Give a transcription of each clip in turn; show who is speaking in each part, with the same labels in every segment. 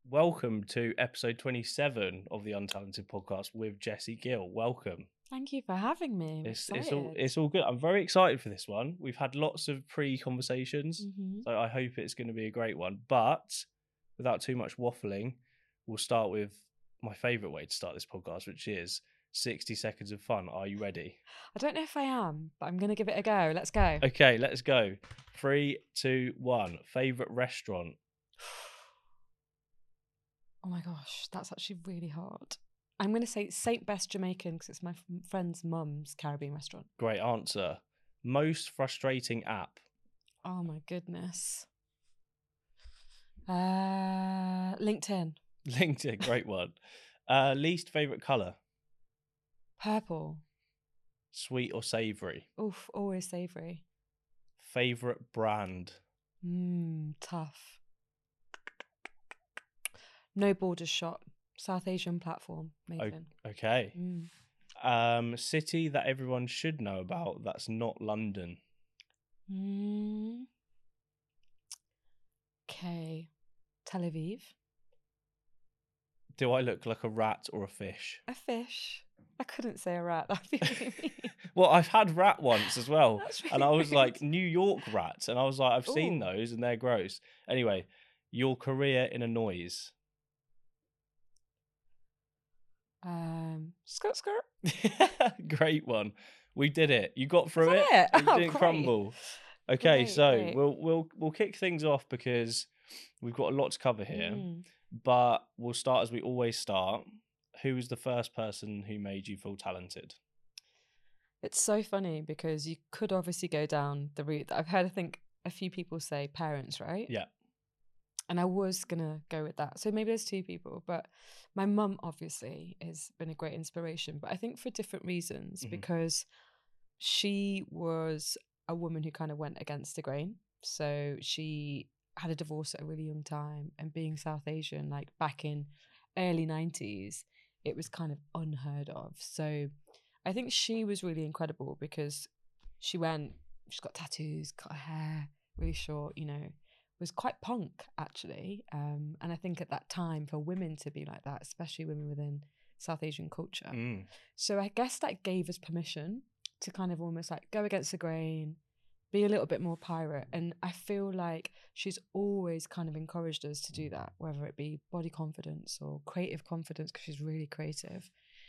Speaker 1: Welcome to episode 27 of the Untalented Podcast with Jessie Gill. Welcome.
Speaker 2: Thank you for having me. I'm
Speaker 1: It's
Speaker 2: excited.
Speaker 1: it's all good. I'm very excited for this one. We've had lots of pre-conversations,
Speaker 2: Mhm.
Speaker 1: so I hope it's going to be a great one. But without too much waffling, we'll start with my favourite way to start this podcast, which is 60 seconds of fun. Are you ready?
Speaker 2: I don't know if I am, but I'm going to give it a go. Let's go.
Speaker 1: Okay, let's go. 3, 2, 1. Favourite restaurant?
Speaker 2: Oh my gosh, that's actually really hard. I'm going to say St. Best Jamaican because it's my friend's mum's Caribbean restaurant.
Speaker 1: Great answer. Most frustrating app?
Speaker 2: Oh my goodness. LinkedIn.
Speaker 1: LinkedIn, great one. Least favourite colour?
Speaker 2: Purple.
Speaker 1: Sweet or savoury?
Speaker 2: Oof, always savoury.
Speaker 1: Favourite brand?
Speaker 2: Tough. No Borders shop. South Asian platform. Maven.
Speaker 1: Okay. City that everyone should know about that's not London?
Speaker 2: Okay. Tel Aviv.
Speaker 1: Do I look like a rat or a fish?
Speaker 2: A fish. I couldn't say a rat. That'd be really mean.
Speaker 1: Well, I've had rat once as well.
Speaker 2: That's
Speaker 1: And I
Speaker 2: really
Speaker 1: was like,
Speaker 2: rude.
Speaker 1: New York rats. And I was like, I've seen
Speaker 2: Ooh.
Speaker 1: those and they're gross. Anyway, your career in a noise?
Speaker 2: Skirt, skirt.
Speaker 1: Great one. We did it. You got through
Speaker 2: Is
Speaker 1: it.
Speaker 2: that it?
Speaker 1: You
Speaker 2: Oh,
Speaker 1: didn't
Speaker 2: great.
Speaker 1: crumble. Okay,
Speaker 2: Great,
Speaker 1: so
Speaker 2: great.
Speaker 1: we'll kick things off because we've got a lot to cover here. But we'll start as we always start. Who was the first person who made you feel talented?
Speaker 2: It's so funny because you could obviously go down the route that I've heard, I think, a few people say parents, right?
Speaker 1: Yeah.
Speaker 2: And I was going to go with that. So maybe there's two people, but my mum obviously has been a great inspiration, but I think for different reasons,
Speaker 1: Mhm.
Speaker 2: because she was a woman who kind of went against the grain. So she had a divorce at a really young time, and being South Asian, like back in early 90s, it was kind of unheard of. So I think she was really incredible because she's got tattoos, cut her hair really short, was quite punk actually. And I think at that time for women to be like that, especially women within South Asian culture. So I guess that gave us permission to kind of almost like go against the grain, be a little bit more pirate. And I feel like she's always kind of encouraged us to do that, whether it be body confidence or creative confidence, because she's really creative.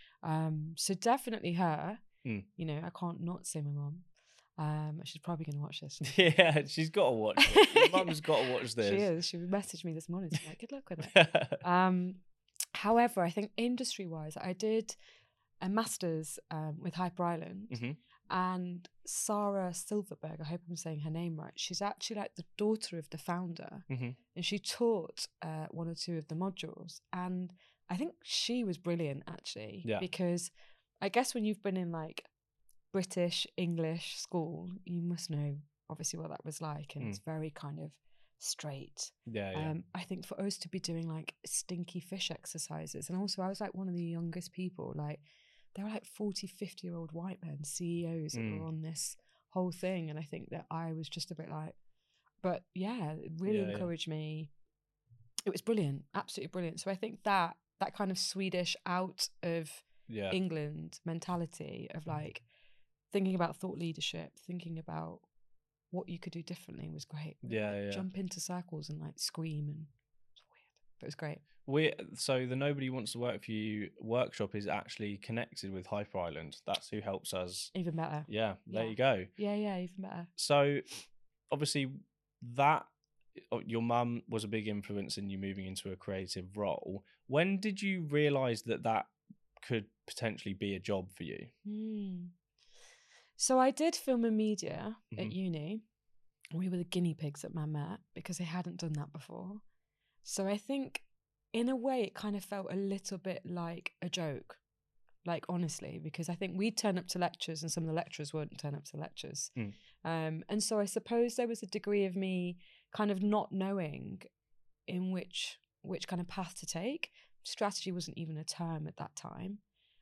Speaker 2: So definitely her. I can't not say my mum. She's probably going to watch this.
Speaker 1: Yeah, she's got to watch it. Your mum's got to watch this.
Speaker 2: She is. She messaged me this morning. She's like, good luck with it. However, I think industry-wise, I did a master's with Hyper Island, and Sarah Silverberg, I hope I'm saying her name right, she's actually like the daughter of the founder, and she taught one or two of the modules, and I think she was brilliant actually, because I guess when you've been in like British English school, you must know obviously what that was like, and it's very kind of straight. I think for us to be doing like stinky fish exercises, and also I was like one of the youngest people, like there were like 40-50-year-old white men CEOs that were on this whole thing, and I think that I was just a bit like, but yeah, it really encouraged me. It was brilliant, absolutely brilliant. So I think that kind of Swedish out of England mentality of like thinking about thought leadership, thinking about what you could do differently was great. Jump into circles and like scream, and it's weird, but it was great.
Speaker 1: So the Nobody Wants to Work For You workshop is actually connected with Hyper Island. That's who helps us.
Speaker 2: Even better.
Speaker 1: Yeah, there you go.
Speaker 2: Yeah, even better.
Speaker 1: So obviously your mum was a big influence in you moving into a creative role. When did you realise that could potentially be a job for you?
Speaker 2: So I did film and media at uni. We were the guinea pigs at my Met because I hadn't done that before. So I think in a way it kind of felt a little bit like a joke, like honestly, because I think we'd turn up to lectures and some of the lecturers wouldn't turn up to lectures. And so I suppose there was a degree of me kind of not knowing in which kind of path to take. Strategy wasn't even a term at that time.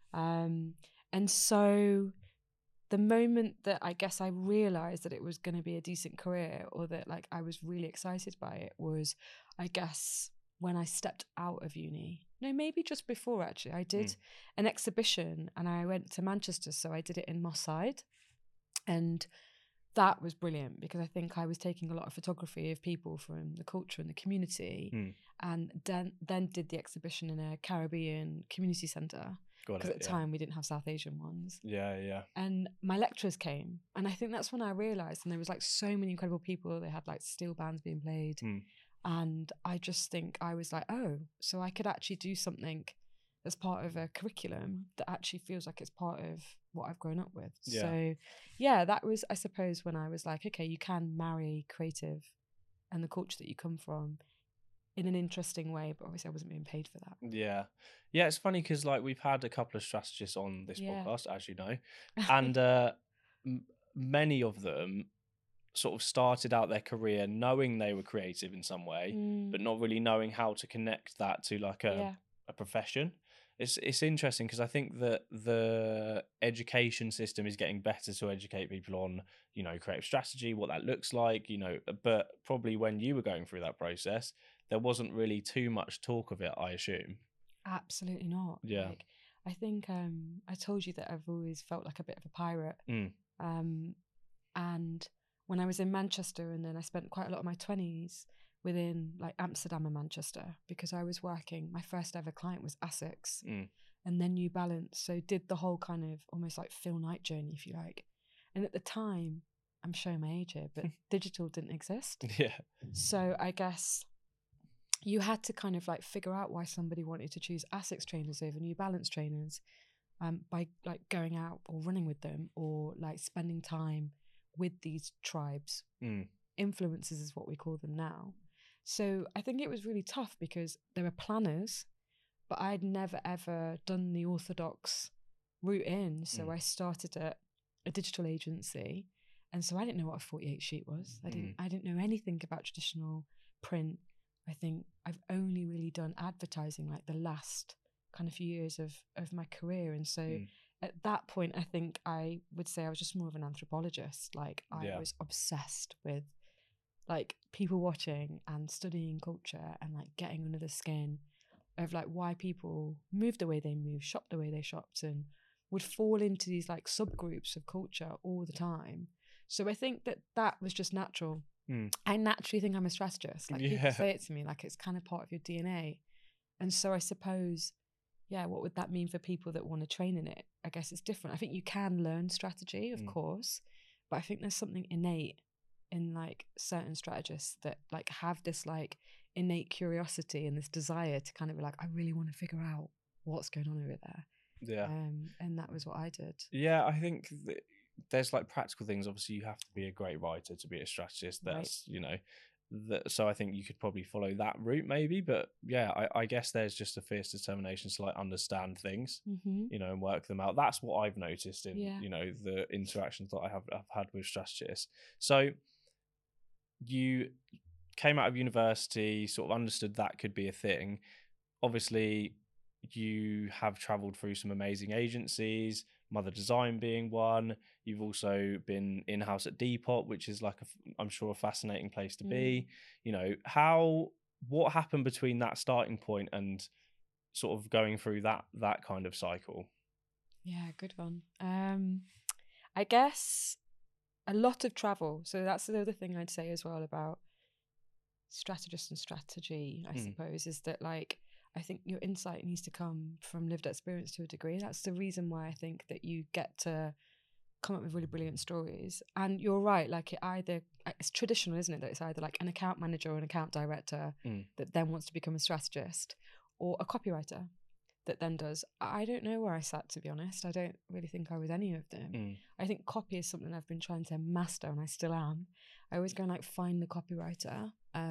Speaker 2: And so the moment that I guess I realized that it was going to be a decent career, or that like I was really excited by it, was I guess when I stepped out of uni. No, maybe just before, actually. I did an exhibition and I went to Manchester, so I did it in Moss Side. And that was brilliant because I think I was taking a lot of photography of people from the culture and the community, and then did the exhibition in a Caribbean community centre. Because at the time we didn't have South Asian ones.
Speaker 1: Yeah.
Speaker 2: And my lecturers came, and I think that's when I realised, and there was like so many incredible people. They had like steel bands being played, and I just think I was like, oh, so I could actually do something as part of a curriculum that actually feels like it's part of what I've grown up with.
Speaker 1: Yeah.
Speaker 2: So yeah, that was, I suppose, when I was like, okay, you can marry creative and the culture that you come from in an interesting way, but obviously I wasn't being paid for that.
Speaker 1: Yeah, it's funny because like we've had a couple of strategists on this podcast, as you know, and many of them sort of started out their career knowing they were creative in some way, but not really knowing how to connect that to like a profession. It's interesting because I think that the education system is getting better to educate people on, you know, creative strategy, what that looks like, you know, but probably when you were going through that process, there wasn't really too much talk of it, I assume.
Speaker 2: Absolutely not.
Speaker 1: Yeah.
Speaker 2: Like, I think I told you that I've always felt like a bit of a pirate. And when I was in Manchester, and then I spent quite a lot of my 20s within like Amsterdam and Manchester, because I was working, my first ever client was Asics and then New Balance. So did the whole kind of almost like Phil Knight journey, if you like. And at the time, I'm showing my age here, but digital didn't exist.
Speaker 1: Yeah.
Speaker 2: So I guess you had to kind of like figure out why somebody wanted to choose Asics trainers over New Balance trainers, by like going out or running with them, or like spending time with these tribes. Influencers is what we call them now. So I think it was really tough because there were planners, but I'd never ever done the orthodox route in. So I started at a digital agency, and so I didn't know what a 48 sheet was. I didn't know anything about traditional print. I think I've only really done advertising like the last kind of few years of my career. And so at that point, I think I would say I was just more of an anthropologist. Like I was obsessed with like people watching and studying culture and like getting under the skin of like why people move the way they move, shop the way they shopped, and would fall into these like subgroups of culture all the time. So I think that was just natural. I naturally think I'm a strategist. Like people say it to me, like it's kind of part of your DNA. And so I suppose, what would that mean for people that want to train in it? I guess it's different. I think you can learn strategy, of course, but I think there's something innate in like certain strategists that like have this like innate curiosity and this desire to kind of be like, I really want to figure out what's going on over there.
Speaker 1: Yeah.
Speaker 2: And that was what I did.
Speaker 1: Yeah, I think there's like practical things. Obviously, you have to be a great writer to be a strategist. That's, you know, so I think you could probably follow that route maybe. But yeah, I guess there's just a fierce determination to like understand things, you know, and work them out. That's what I've noticed in, you know, the interactions that I've had with strategists. So you came out of university, sort of understood that could be a thing. Obviously, you have traveled through some amazing agencies, Mother Design being one. You've also been in-house at Depop, which is like I'm sure a fascinating place to be. You know, what happened between that starting point and sort of going through that kind of cycle?
Speaker 2: Yeah, good one. I guess a lot of travel. So that's the other thing I'd say as well about strategist and strategy, I suppose, is that like I think your insight needs to come from lived experience to a degree. That's the reason why I think that you get to come up with really brilliant stories. And you're right, like it's traditional, isn't it, that it's either like an account manager or an account director that then wants to become a strategist, or a copywriter that then does. I don't know where I sat, to be honest. I don't really think I was any of them. I think copy is something I've been trying to master, and I still am. I always go and like find the copywriter.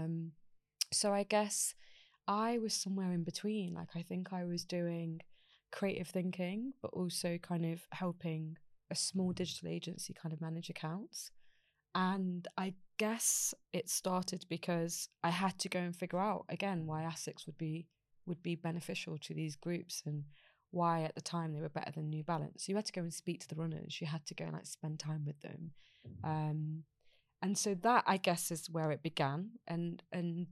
Speaker 2: So I guess I was somewhere in between. Like I think I was doing creative thinking, but also kind of helping a small digital agency kind of manage accounts. And I guess it started because I had to go and figure out again why Asics would be beneficial to these groups, and why at the time they were better than New Balance. So you had to go and speak to the runners. You had to go and like spend time with them. And so that, I guess, is where it began. And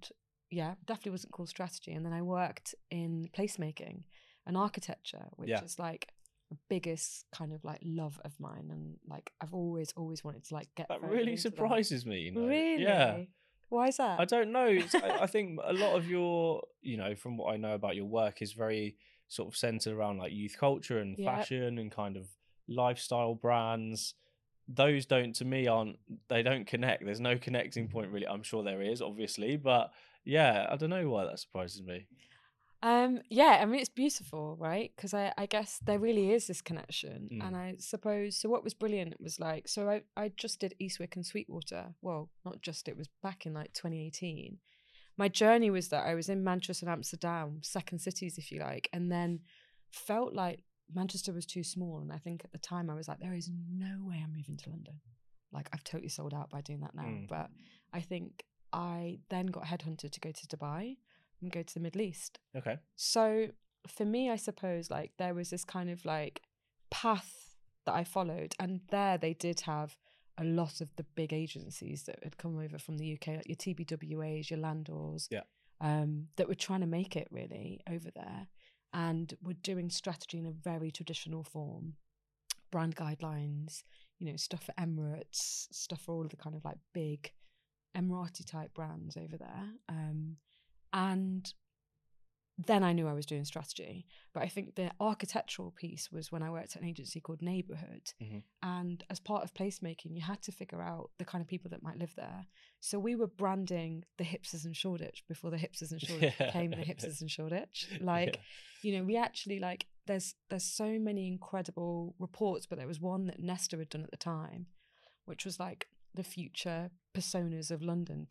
Speaker 2: definitely wasn't called strategy. And then I worked in placemaking and architecture, which is like the biggest kind of like love of mine, and like I've always wanted to like get
Speaker 1: that really surprises me, you know.
Speaker 2: Really?
Speaker 1: Yeah.
Speaker 2: Why is that?
Speaker 1: I don't know. I think a lot of your, you know, from what I know about your work, is very sort of centered around like youth culture and fashion and kind of lifestyle brands. Those don't, to me, they don't connect. There's no connecting point really. I'm sure there is, obviously, but yeah, I don't know why that surprises me.
Speaker 2: Yeah, I mean, it's beautiful, right? Because I guess there really is this connection. And I suppose, so what was brilliant was like, so I just did Eastwick and Sweetwater. Well, not just, it was back in like 2018. My journey was that I was in Manchester and Amsterdam, second cities, if you like, and then felt like Manchester was too small. And I think at the time I was like, there is no way I'm moving to London. Like, I've totally sold out by doing that now. But I think I then got headhunted to go to Dubai and go to the Middle East.
Speaker 1: Okay.
Speaker 2: So for me, I suppose like there was this kind of like path that I followed, and there they did have a lot of the big agencies that had come over from the UK, like your TBWAs, your Landors, that were trying to make it really over there, and were doing strategy in a very traditional form, brand guidelines, you know, stuff for Emirates, stuff for all of the kind of like big Emirati type brands over there. And then I knew I was doing strategy. But I think the architectural piece was when I worked at an agency called Neighbourhood. And as part of placemaking, you had to figure out the kind of people that might live there. So we were branding the Hipsters in Shoreditch before the Hipsters in Shoreditch became the Hipsters in Shoreditch. Like, you know, we actually like, there's so many incredible reports, but there was one that Nesta had done at the time, which was like the future personas of London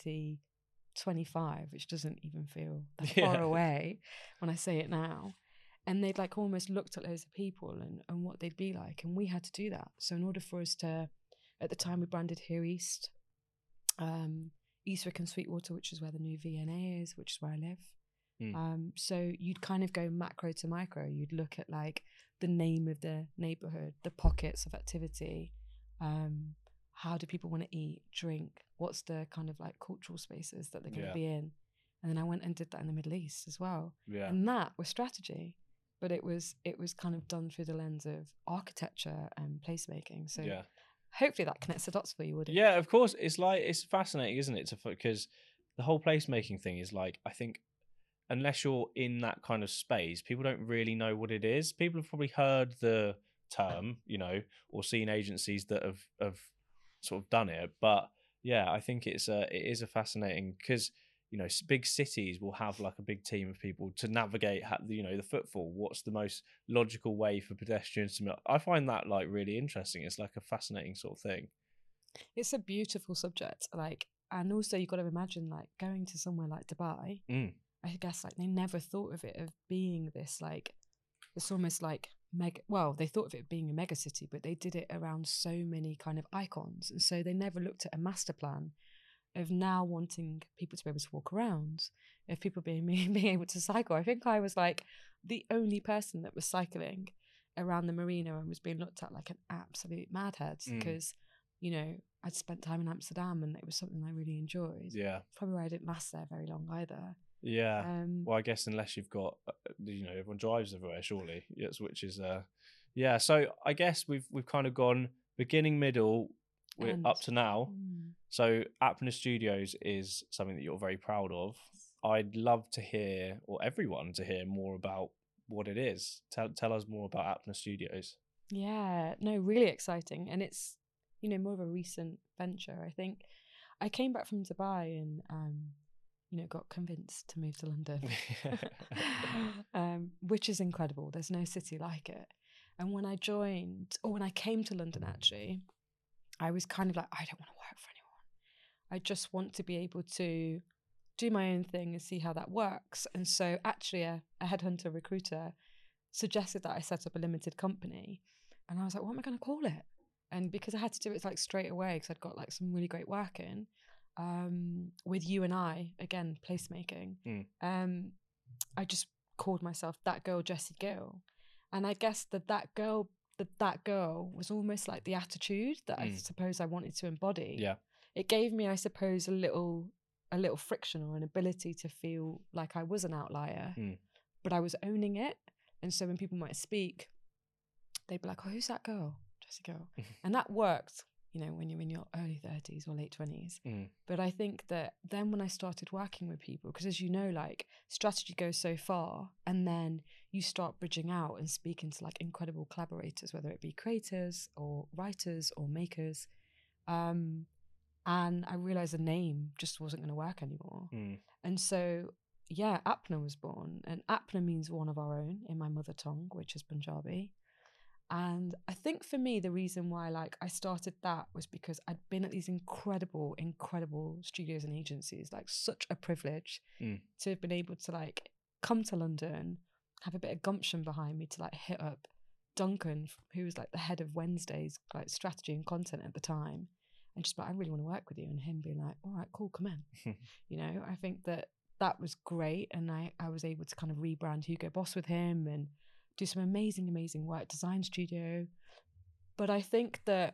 Speaker 2: 2025, which doesn't even feel that far away when I say it now. And they'd like almost looked at loads of people and what they'd be like. And we had to do that. So in order for us to, at the time we branded Here East, Eastwick and Sweetwater, which is where the new V&A is, which is where I live. So you'd kind of go macro to micro. You'd look at like the name of the neighborhood, the pockets of activity, how do people want to eat, drink? What's the kind of like cultural spaces that they're going to be in? And then I went and did that in the Middle East as well. And that was strategy, but it was kind of done through the lens of architecture and placemaking. So hopefully that connects the dots for you, would it?
Speaker 1: Yeah, of course. It's like, it's fascinating, isn't it? Because the whole placemaking thing is like, I think unless you're in that kind of space, people don't really know what it is. People have probably heard the term, you know, or seen agencies that have sort of done it, but yeah, I think it is a fascinating, because you know, big cities will have like a big team of people to navigate, you know, the footfall. What's the most logical way for pedestrians to meet? I find that like really interesting. It's like a fascinating sort of thing.
Speaker 2: It's a beautiful subject, like, and also you've got to imagine like going to somewhere like Dubai. I guess like they never thought of it of being this like, it's almost like mega, well, they thought of it being a mega city, but they did it around so many kind of icons, and so they never looked at a master plan of now wanting people to be able to walk around, of people being able to cycle. I think I was like the only person that was cycling around the marina and was being looked at like an absolute madhead, because you know, I'd spent time in Amsterdam and it was something I really enjoyed. Probably why I didn't last there very long either.
Speaker 1: Well, I guess unless you've got, you know, everyone drives everywhere, surely. Yes, which is so I guess we've kind of gone beginning, middle, we're up to now. So Apner Studios is something that you're very proud of. I'd love to hear, or everyone to hear, more about what it is. Tell us more about Apner Studios.
Speaker 2: Yeah, no, really exciting, and it's, you know, more of a recent venture. I think I came back from Dubai and you know, got convinced to move to London, which is incredible. There's no city like it. And when I joined, or when I came to London, actually, I was kind of like, I don't want to work for anyone. I just want to be able to do my own thing and see how that works. And so actually a headhunter recruiter suggested that I set up a limited company. And I was like, what am I going to call it? And because I had to do it like straight away, because I'd got like some really great work in, with you and I, again, placemaking, I just called myself That Girl Jessie Gill. And I guess that girl was almost like the attitude that I suppose I wanted to embody. It gave me, I suppose, a little a little friction or an ability to feel like I was an outlier, but I was owning it. And so when people might speak, they'd be like, oh, who's that girl? Jessie Girl. And that worked, you know, when you're in your early 30s or late 20s. But I think that then when I started working with people, because as you know, like strategy goes so far, and then you start bridging out and speaking to like incredible collaborators, whether it be creators or writers or makers. And I realized the name just wasn't going to work anymore. And so, yeah, Apna was born. And Apna means one of our own in my mother tongue, which is Punjabi. And I think for me, the reason why like I started that was because I'd been at these incredible studios and agencies, like such a privilege to have been able to like come to London, have a bit of gumption behind me to like hit up Duncan, who was like the head of Wednesday's like strategy and content at the time, and just like, I really want to work with you, and him being like, all right, cool, come in. You know, I think that was great, and I was able to kind of rebrand Hugo Boss with him and do some amazing work, design studio. But I think that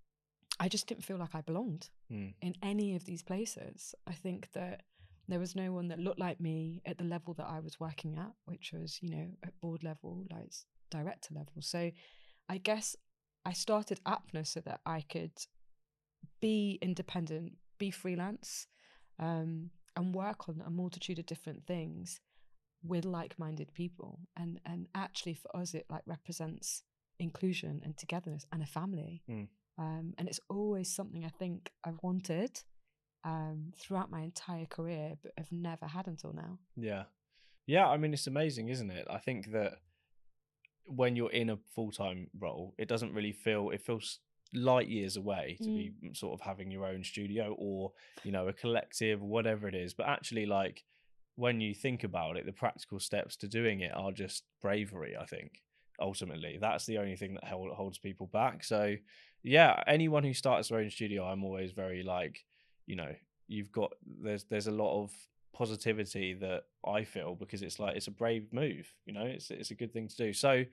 Speaker 2: I just didn't feel like I belonged in any of these places. I think that there was no one that looked like me at the level that I was working at, which was, you know, at board level, like director level. So I guess I started Apna so that I could be independent, be freelance, and work on a multitude of different things with like-minded people, and actually for us it like represents inclusion and togetherness and a family. And it's always something I think I've wanted throughout my entire career, but have never had until now.
Speaker 1: Yeah, I mean, it's amazing, isn't it? I think that when you're in a full-time role, it doesn't really feel, it feels light years away to be sort of having your own studio or, you know, a collective, whatever it is. But actually, like, when you think about it, the practical steps to doing it are just bravery, I think. Ultimately, that's the only thing that holds people back. So yeah, anyone who starts their own studio, I'm always very like, you know, there's a lot of positivity that I feel, because it's like, it's a brave move, you know, it's a good thing to do. So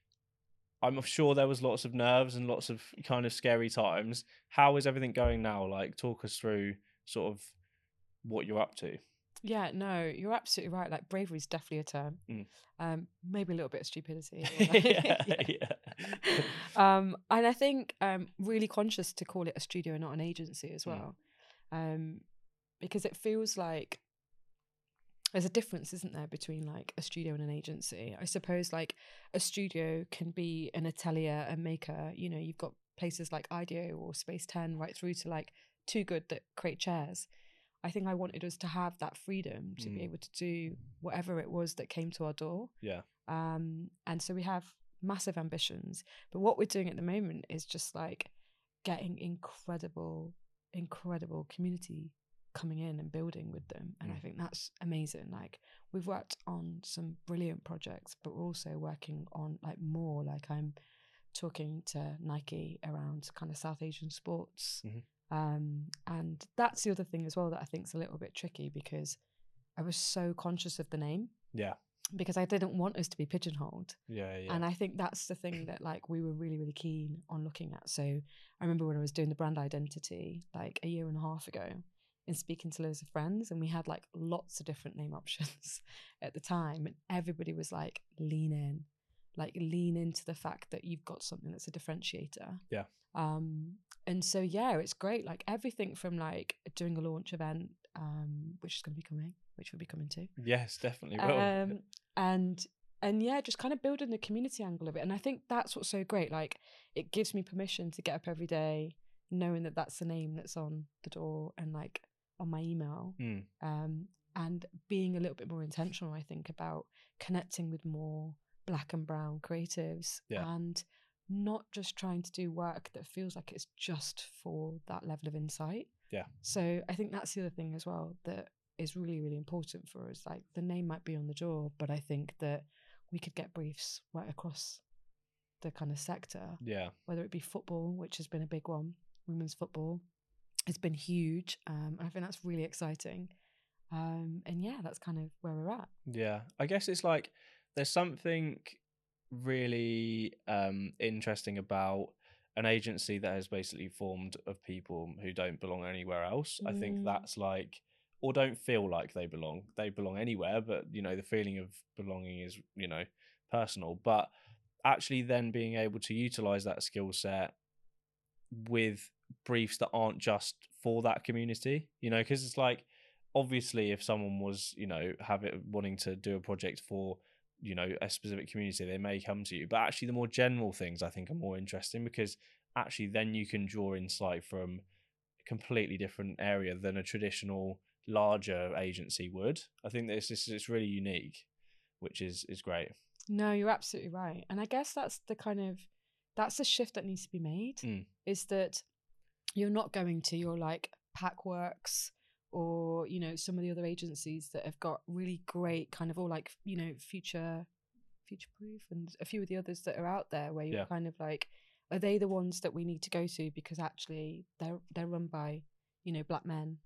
Speaker 1: I'm sure there was lots of nerves and lots of kind of scary times. How is everything going now? Like, talk us through sort of what you're up to.
Speaker 2: Yeah, no, you're absolutely right. Like, bravery is definitely a term. Maybe a little bit of stupidity. And I think really conscious to call it a studio and not an agency as well, because it feels like there's a difference, isn't there, between like a studio and an agency? I suppose like a studio can be an atelier, a maker. You know, you've got places like IDEO or Space 10 right through to like Too Good that create chairs. I think I wanted us to have that freedom to be able to do whatever it was that came to our door. And so we have massive ambitions. But what we're doing at the moment is just like getting incredible community coming in and building with them. And I think that's amazing. Like, we've worked on some brilliant projects, but we're also working on like more, like I'm talking to Nike around kind of South Asian sports. And that's the other thing as well that I think is a little bit tricky, because I was so conscious of the name. Because I didn't want us to be pigeonholed. And I think that's the thing that like we were really keen on looking at. So I remember when I was doing the brand identity like a year and a half ago and speaking to loads of friends, and we had like lots of different name options at the time, and everybody was like, lean into the fact that you've got something that's a differentiator. And so yeah, it's great. Like, everything from like doing a launch event, which we'll be coming to.
Speaker 1: Yes, definitely will.
Speaker 2: And yeah, just kind of building the community angle of it. And I think that's what's so great. Like, it gives me permission to get up every day knowing that that's the name that's on the door and like on my email. And being a little bit more intentional, I think, about connecting with more Black and brown creatives, and not just trying to do work that feels like it's just for that level of insight. So I think that's the other thing as well that is really important for us. Like, the name might be on the door, but I think that we could get briefs right across the kind of sector. Whether it be football, which has been a big one, women's football has been huge. I think that's really exciting. And yeah, that's kind of where we're at.
Speaker 1: I guess it's like there's something really interesting about an agency that is basically formed of people who don't belong anywhere else. I think that's like or don't feel like they belong. They belong anywhere, but the feeling of belonging is personal. But actually then being able to utilize that skill set with briefs that aren't just for that community, because it's like, obviously if someone was wanting to do a project for a specific community, they may come to you, but actually the more general things I think are more interesting, because actually then you can draw insight from a completely different area than a traditional larger agency would. I think it's really unique, which is great.
Speaker 2: No, you're absolutely right. And I guess that's the shift that needs to be made, is that you're not going to your like Packworks or some of the other agencies that have got really great kind of all like future proof, and a few of the others that are out there where you're kind of like, are they the ones that we need to go to because actually they're run by black men,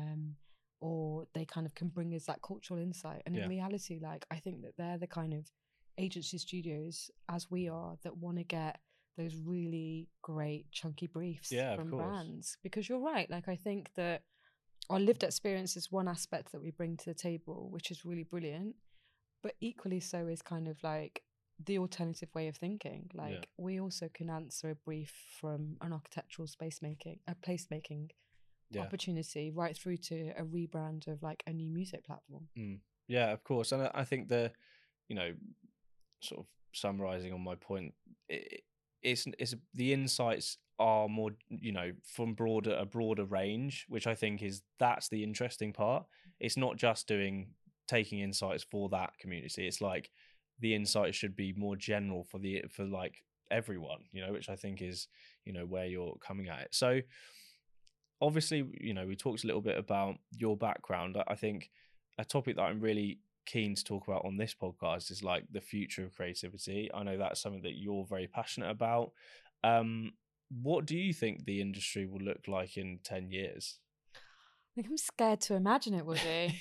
Speaker 2: or they kind of can bring us that cultural insight. And in reality, like, I think that they're the kind of agency studios, as we are, that want to get those really great chunky briefs from brands. Because you're right, like, I think that our lived experience is one aspect that we bring to the table, which is really brilliant, but equally so is kind of like the alternative way of thinking. Like, we also can answer a brief from an architectural placemaking opportunity right through to a rebrand of like a new music platform.
Speaker 1: Yeah, of course. And I think the sort of summarizing on my point, it's the insights are more from a broader range, which I think that's the interesting part. It's not just taking insights for that community. It's like the insights should be more general for like everyone, which I think is where you're coming at it. So obviously, we talked a little bit about your background. I think a topic that I'm really keen to talk about on this podcast is like the future of creativity. I know that's something that you're very passionate about. What do you think the industry will look like in 10 years?
Speaker 2: I think I'm scared to imagine it, Woody.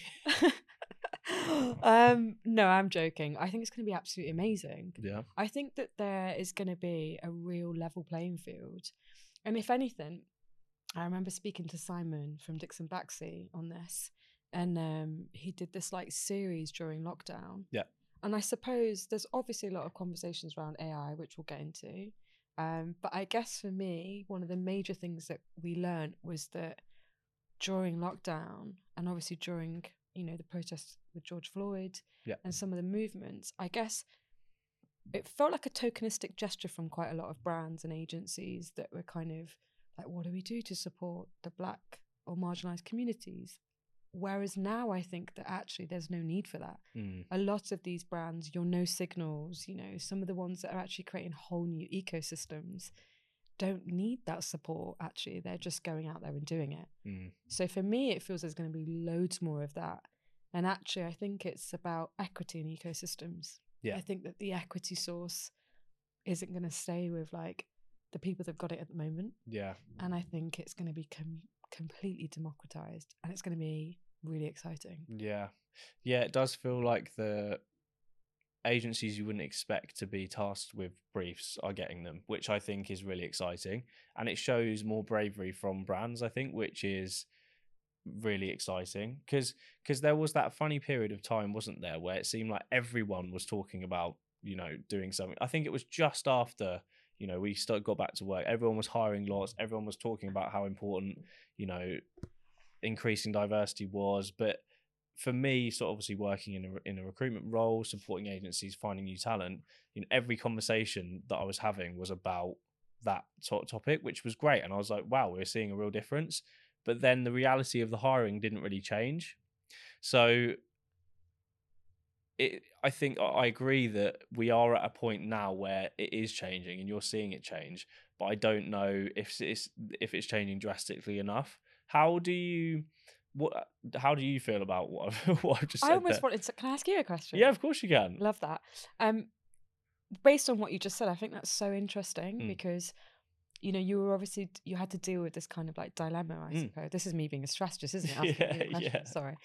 Speaker 2: No, I'm joking. I think it's going to be absolutely amazing.
Speaker 1: Yeah.
Speaker 2: I think that there is going to be a real level playing field. And if anything, I remember speaking to Simon from Dixon Baxi on this, and he did this like series during lockdown.
Speaker 1: Yeah.
Speaker 2: And I suppose there's obviously a lot of conversations around AI, which we'll get into. But I guess for me, one of the major things that we learned was that during lockdown, and obviously during, the protests with George Floyd and some of the movements, I guess it felt like a tokenistic gesture from quite a lot of brands and agencies that were kind of like, what do we do to support the Black or marginalized communities? Whereas now I think that actually there's no need for that. A lot of these brands, your No Signals, some of the ones that are actually creating whole new ecosystems don't need that support. Actually, they're just going out there and doing it. So for me, it feels there's going to be loads more of that. And actually, I think it's about equity in ecosystems. I think that the equity source isn't going to stay with like the people that've got it at the moment. And I think it's going to be completely democratized, and it's going to be really exciting.
Speaker 1: It does feel like the agencies you wouldn't expect to be tasked with briefs are getting them, which I think is really exciting, and it shows more bravery from brands, I think, which is really exciting, because there was that funny period of time, wasn't there, where it seemed like everyone was talking about doing something. I think it was just after we got back to work, everyone was hiring lots, everyone was talking about how important increasing diversity was. But for me, sort of obviously working in a recruitment role, supporting agencies, finding new talent, every conversation that I was having was about that topic, which was great. And I was like, wow, we're seeing a real difference. But then the reality of the hiring didn't really change. So I think I agree that we are at a point now where it is changing and you're seeing it change, but I don't know if it's changing drastically enough. How do you feel about what I've just said?
Speaker 2: I almost wanted to. Can I ask you a question?
Speaker 1: Yeah, of course you can.
Speaker 2: Love that. Based on what you just said, I think that's so interesting because you had to deal with this kind of like dilemma, I suppose. This is me being a strategist, isn't it? Sorry.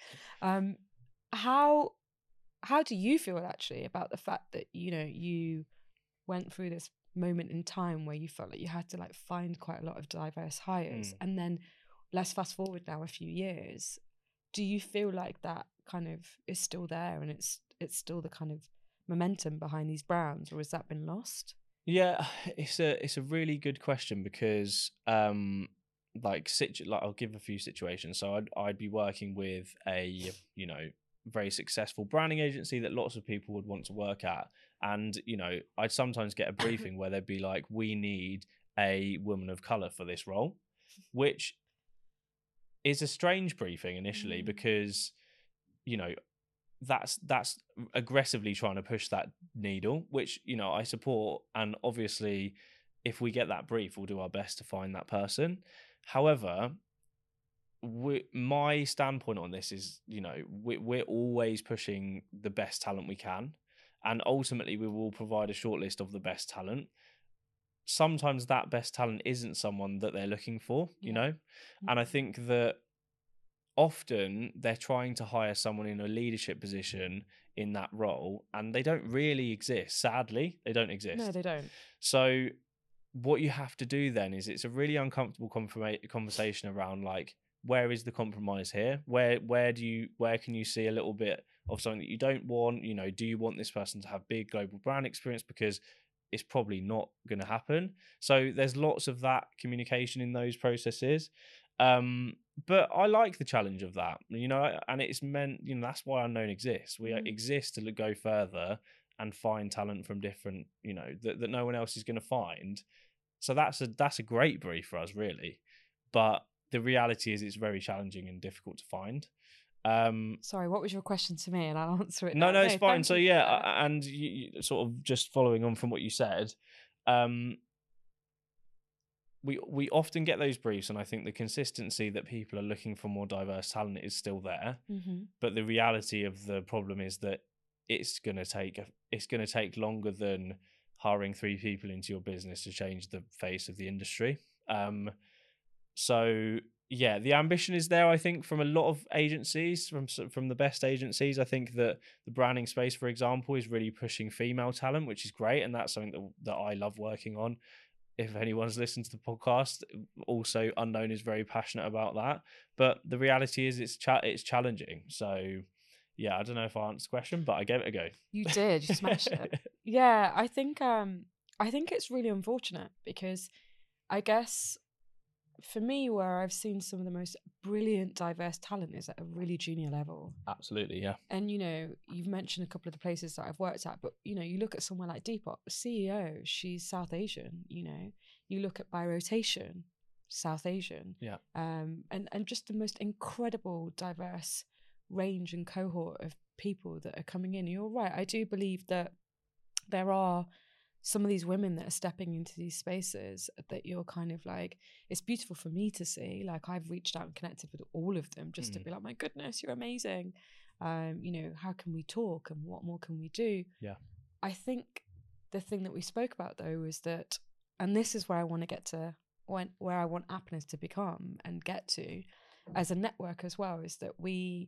Speaker 2: How do you feel actually about the fact that you went through this moment in time where you felt like you had to like find quite a lot of diverse hires, and then let's fast forward now a few years, do you feel like that kind of is still there, and it's still the kind of momentum behind these brands, or has that been lost?
Speaker 1: Yeah, it's a really good question because like I'll give a few situations. So I'd be working with a, you know, very successful branding agency that lots of people would want to work at, and you know, I'd sometimes get a briefing where they'd be like, we need a woman of color for this role, which is a strange briefing initially because, you know, that's aggressively trying to push that needle, which, you know, I support, and obviously if we get that brief, we'll do our best to find that person. However, my standpoint on this is, you know, we're always pushing the best talent we can, and ultimately we will provide a shortlist of the best talent. Sometimes that best talent isn't someone that they're looking for, you know, and I think that often they're trying to hire someone in a leadership position in that role, and they don't really exist. Sadly, they don't exist.
Speaker 2: No, they don't.
Speaker 1: So what you have to do then is, it's a really uncomfortable conversation around, like, where is the compromise here? Where can you see a little bit of something that you don't want? You know, do you want this person to have big global brand experience? Because it's probably not going to happen. So there's lots of that communication in those processes. But I like the challenge of that, you know, and it's meant, you know, that's why Unknown exists. We exist to go further and find talent from different, you know, that no one else is going to find. So that's a great brief for us, really. But the reality is, it's very challenging and difficult to find.
Speaker 2: Sorry, what was your question to me? And I'll answer it.
Speaker 1: No, it's fine. So yeah, and you, sort of just following on from what you said, we often get those briefs, and I think the consistency that people are looking for more diverse talent is still there. But the reality of the problem is that it's going to take longer than hiring 3 people into your business to change the face of the industry. So yeah, the ambition is there, I think, from a lot of agencies, from the best agencies. I think that the branding space, for example, is really pushing female talent, which is great, and that's something that I love working on. If anyone's listened to the podcast, also Unknown is very passionate about that. But the reality is, it's challenging. So yeah, I don't know if I answered the question, but I gave it a go.
Speaker 2: You did. You smashed it. Yeah, I think it's really unfortunate, because I guess for me, where I've seen some of the most brilliant, diverse talent is at a really junior level.
Speaker 1: Absolutely, yeah.
Speaker 2: And, you know, you've mentioned a couple of the places that I've worked at, but, you know, you look at somewhere like Depop, CEO, she's South Asian, you know. You look at By Rotation, South Asian.
Speaker 1: Yeah.
Speaker 2: And just the most incredible, diverse range and cohort of people that are coming in. You're right. I do believe that there are some of these women that are stepping into these spaces that you're kind of like, it's beautiful for me to see. Like, I've reached out and connected with all of them just to be like, my goodness, you're amazing. You know, how can we talk, and what more can we do?
Speaker 1: Yeah.
Speaker 2: I think the thing that we spoke about, though, is that, and this is where I want to get to, where I want Appness to become and get to as a network as well, is that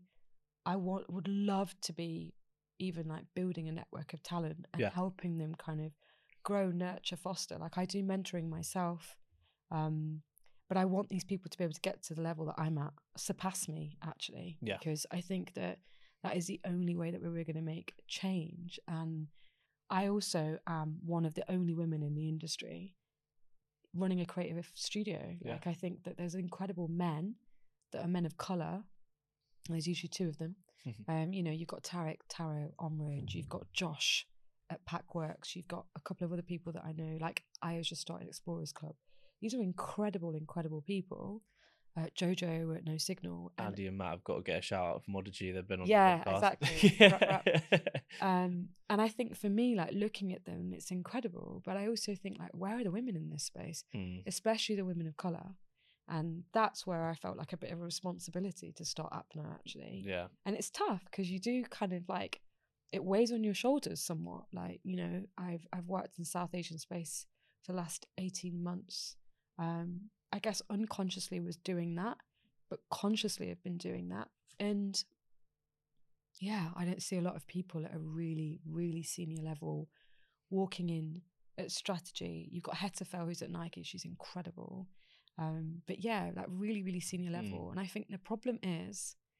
Speaker 2: would love to be even like building a network of talent and helping them kind of grow, nurture, foster. Like, I do mentoring myself, but I want these people to be able to get to the level that I'm at, surpass me, actually, because I think that is the only way that we're going to make change. And I also am one of the only women in the industry running a creative studio. Like, I think that there's incredible men that are men of color. There's usually 2 of them. You know, you've got Tarek, Taro, Omrid, you've got Josh at Packworks, you've got a couple of other people that I know, like I was just started Explorers Club. These are incredible people. Jojo at No Signal.
Speaker 1: Andy and Matt have got to get a shout out from Modigy. They've been on
Speaker 2: the podcast. Exactly. And I think for me, like, looking at them, it's incredible. But I also think, like, where are the women in this space, especially the women of colour? And that's where I felt like a bit of a responsibility to start Appner, actually.
Speaker 1: Yeah.
Speaker 2: And it's tough because you do kind of like, it weighs on your shoulders somewhat. Like, you know, I've worked in South Asian space for the last 18 months. I guess unconsciously was doing that, but consciously I've been doing that. And yeah, I don't see a lot of people at a really, really senior level walking in at strategy. You've got Hetafel, who's at Nike. She's incredible. But yeah, like really, really senior level. And I think the problem is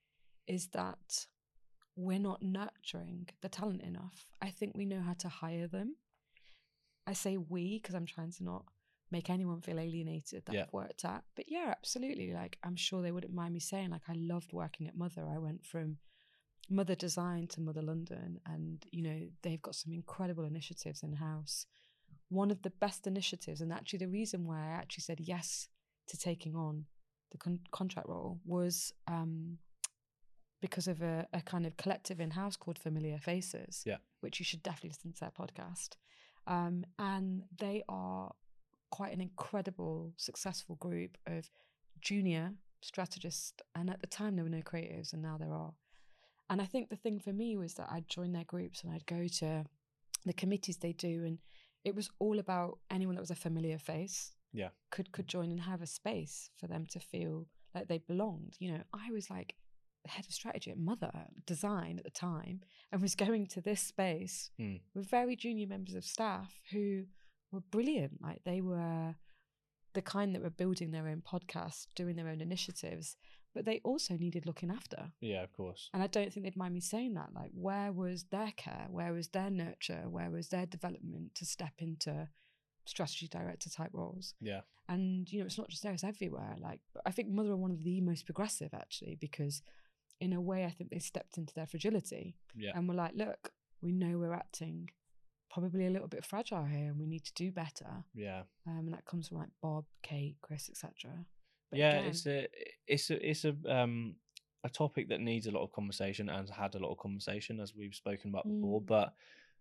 Speaker 2: is that we're not nurturing the talent enough. I think we know how to hire them. I say we because I'm trying to not make anyone feel alienated that I've worked at. But yeah, absolutely. Like, I'm sure they wouldn't mind me saying, like, I loved working at Mother. I went from Mother Design to Mother London, and, you know, they've got some incredible initiatives in-house. One of the best initiatives, and actually the reason why I actually said yes to taking on the contract role was because of a kind of collective in-house called Familiar Faces, which you should definitely listen to their podcast. And they are quite an incredible, successful group of junior strategists. And at the time, there were no creatives, and now there are. And I think the thing for me was that I'd join their groups and I'd go to the committees they do, and it was all about anyone that was a familiar face could join and have a space for them to feel like they belonged. You know, I was like the head of strategy at Mother Design at the time, and was going to this space with very junior members of staff who were brilliant. Like, they were the kind that were building their own podcast, doing their own initiatives, but they also needed looking after.
Speaker 1: Yeah, of course.
Speaker 2: And I don't think they'd mind me saying that. Like, where was their care? Where was their nurture? Where was their development to step into strategy director type roles?
Speaker 1: Yeah.
Speaker 2: And, you know, it's not just there, it's everywhere. Like, I think Mother are one of the most progressive, actually, because in a way, I think they stepped into their fragility and were like, look, we know we're acting probably a little bit fragile here, and we need to do better.
Speaker 1: Yeah.
Speaker 2: And that comes from like Bob, Kate, Chris, etc.
Speaker 1: Yeah, again, it's a topic that needs a lot of conversation and has had a lot of conversation, as we've spoken about before. But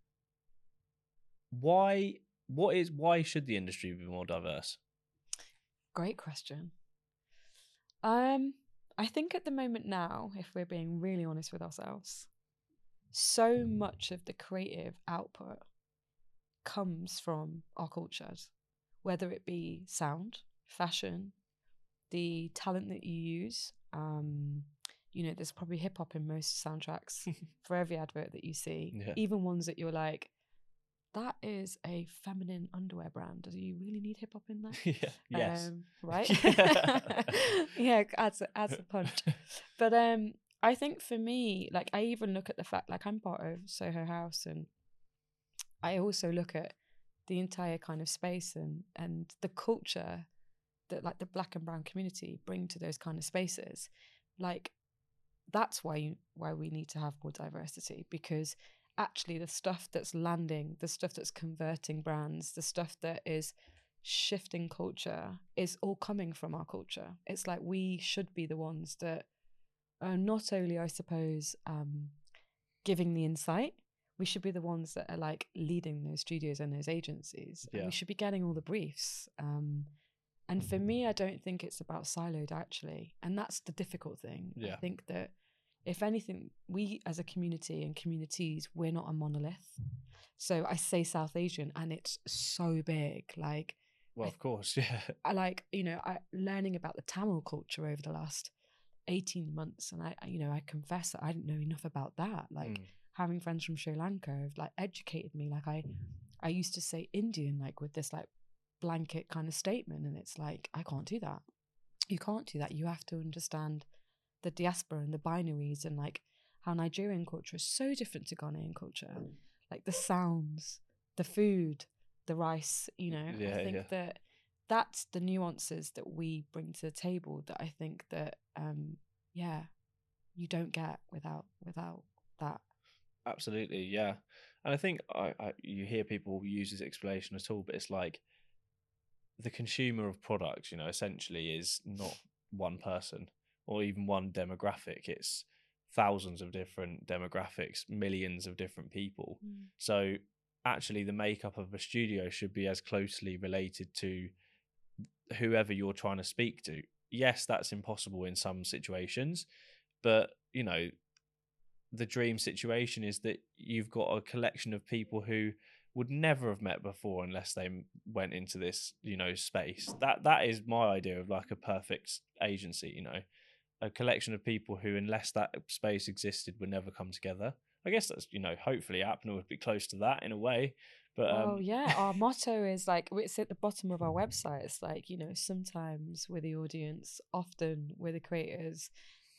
Speaker 1: why should the industry be more diverse?
Speaker 2: Great question. I think at the moment now, if we're being really honest with ourselves, so much of the creative output comes from our cultures, whether it be sound, fashion, the talent that you use. You know, there's probably hip hop in most soundtracks for every advert that you see, even ones that you're like, that is a feminine underwear brand. Do you really need hip hop in that?
Speaker 1: Yes.
Speaker 2: Right? Yeah, adds a punch. But I think for me, like, I even look at the fact, like, I'm part of Soho House, and I also look at the entire kind of space and the culture that, like, the Black and brown community bring to those kind of spaces. Like, that's why we need to have more diversity, because actually the stuff that's landing, the stuff that's converting brands, the stuff that is shifting culture is all coming from our culture. It's like we should be the ones that are not only, I suppose, giving the insight, we should be the ones that are like leading those studios and those agencies. And we should be getting all the briefs. And for me, I don't think it's about siloed, actually. And that's the difficult thing. I think that if anything, we as a community and communities, we're not a monolith. So I say South Asian, and it's so big. Like,
Speaker 1: well, of course,
Speaker 2: I like, you know, learning about the Tamil culture over the last 18 months, and I confess that I didn't know enough about that. Like, having friends from Sri Lanka have like educated me. Like, I used to say Indian, like, with this like blanket kind of statement, and it's like, I can't do that. You can't do that. You have to understand the diaspora and the binaries, and like how Nigerian culture is so different to Ghanaian culture. Like the sounds, the food, the rice, you know. I think that that's the nuances that we bring to the table that I think that you don't get without that.
Speaker 1: Absolutely, yeah. And I think you hear people use this explanation at all, but it's like the consumer of products, you know, essentially is not one person or even one demographic. It's thousands of different demographics, millions of different people. So actually the makeup of a studio should be as closely related to whoever you're trying to speak to. Yes, that's impossible in some situations, but, you know, the dream situation is that you've got a collection of people who would never have met before unless they went into this, you know, space. That is my idea of like a perfect agency, you know, a collection of people who, unless that space existed, would never come together. I guess that's, you know, hopefully Apnor would be close to that in a way. But
Speaker 2: our motto is like, it's at the bottom of our website. It's like, you know, sometimes we're the audience, often we're the creators.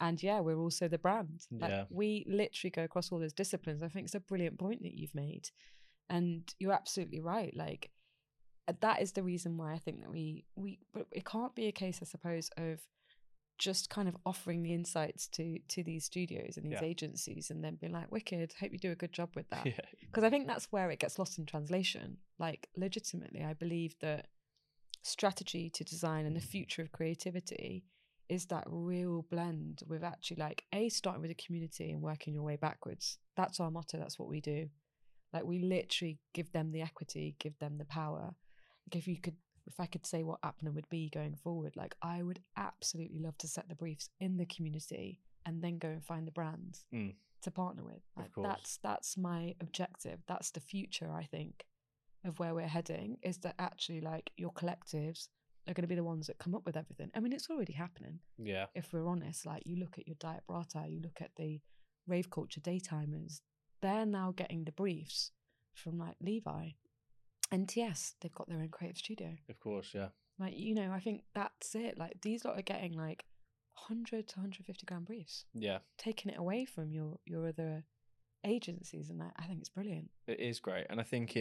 Speaker 2: And yeah, we're also the brand. Like,
Speaker 1: Yeah.
Speaker 2: we literally go across all those disciplines. I think it's a brilliant point that you've made. And you're absolutely right. Like, that is the reason why I think that but it can't be a case, I suppose, of just kind of offering the insights to these studios and these agencies and then being like, wicked, hope you do a good job with that. Because I think that's where it gets lost in translation. Like, legitimately, I believe that strategy to design and the future of creativity is that real blend with actually, like, starting with a community and working your way backwards. That's our motto. That's what we do. Like, we literally give them the equity, give them the power. Like, if I could say what Apna would be going forward, like, I would absolutely love to set the briefs in the community and then go and find the brands to partner with. Like,
Speaker 1: of course.
Speaker 2: That's my objective. That's the future, I think, of where we're heading, is that actually, like, your collectives are going to be the ones that come up with everything. I mean, it's already happening.
Speaker 1: Yeah.
Speaker 2: If we're honest, like, you look at your Diet Brata, you look at the Rave Culture Daytimers, they're now getting the briefs from, like, Levi. NTS, they've got their own creative studio.
Speaker 1: Of course, yeah.
Speaker 2: Like, you know, I think that's it. Like, these lot are getting like 100 to 150 grand briefs.
Speaker 1: Yeah.
Speaker 2: Taking it away from your other agencies, and I think it's brilliant.
Speaker 1: It is great, and I think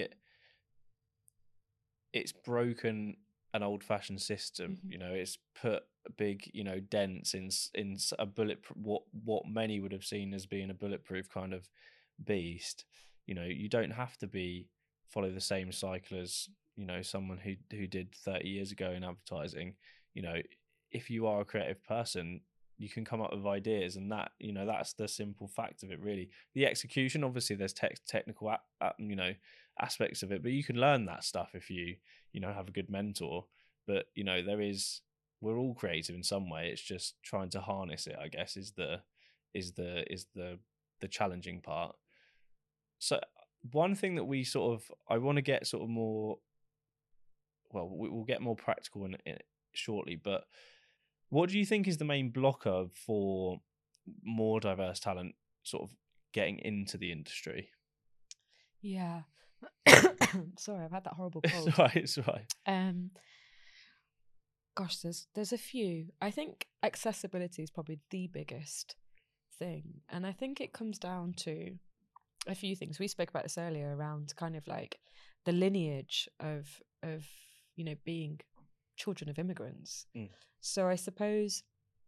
Speaker 1: it's broken an old-fashioned system. You know, it's put big, you know, dents in a bulletproof, what many would have seen as being a bulletproof kind of beast. You know, you don't have to follow the same cycle as, you know, someone who did 30 years ago in advertising. You know, if you are a creative person, you can come up with ideas, and that, you know, that's the simple fact of it, really. The execution, obviously, there's technical you know, aspects of it, but you can learn that stuff if you know, have a good mentor. But, you know, we're all creative in some way. It's just trying to harness it, I guess, is the challenging part. So one thing that I want to get sort of more, well, we'll get more practical in it shortly, but what do you think is the main blocker for more diverse talent sort of getting into the industry?
Speaker 2: Yeah. Sorry, I've had that horrible cold.
Speaker 1: It's right.
Speaker 2: Gosh, there's a few. I think accessibility is probably the biggest thing. And I think it comes down to a few things. We spoke about this earlier around kind of like the lineage of you know, being children of immigrants. So I suppose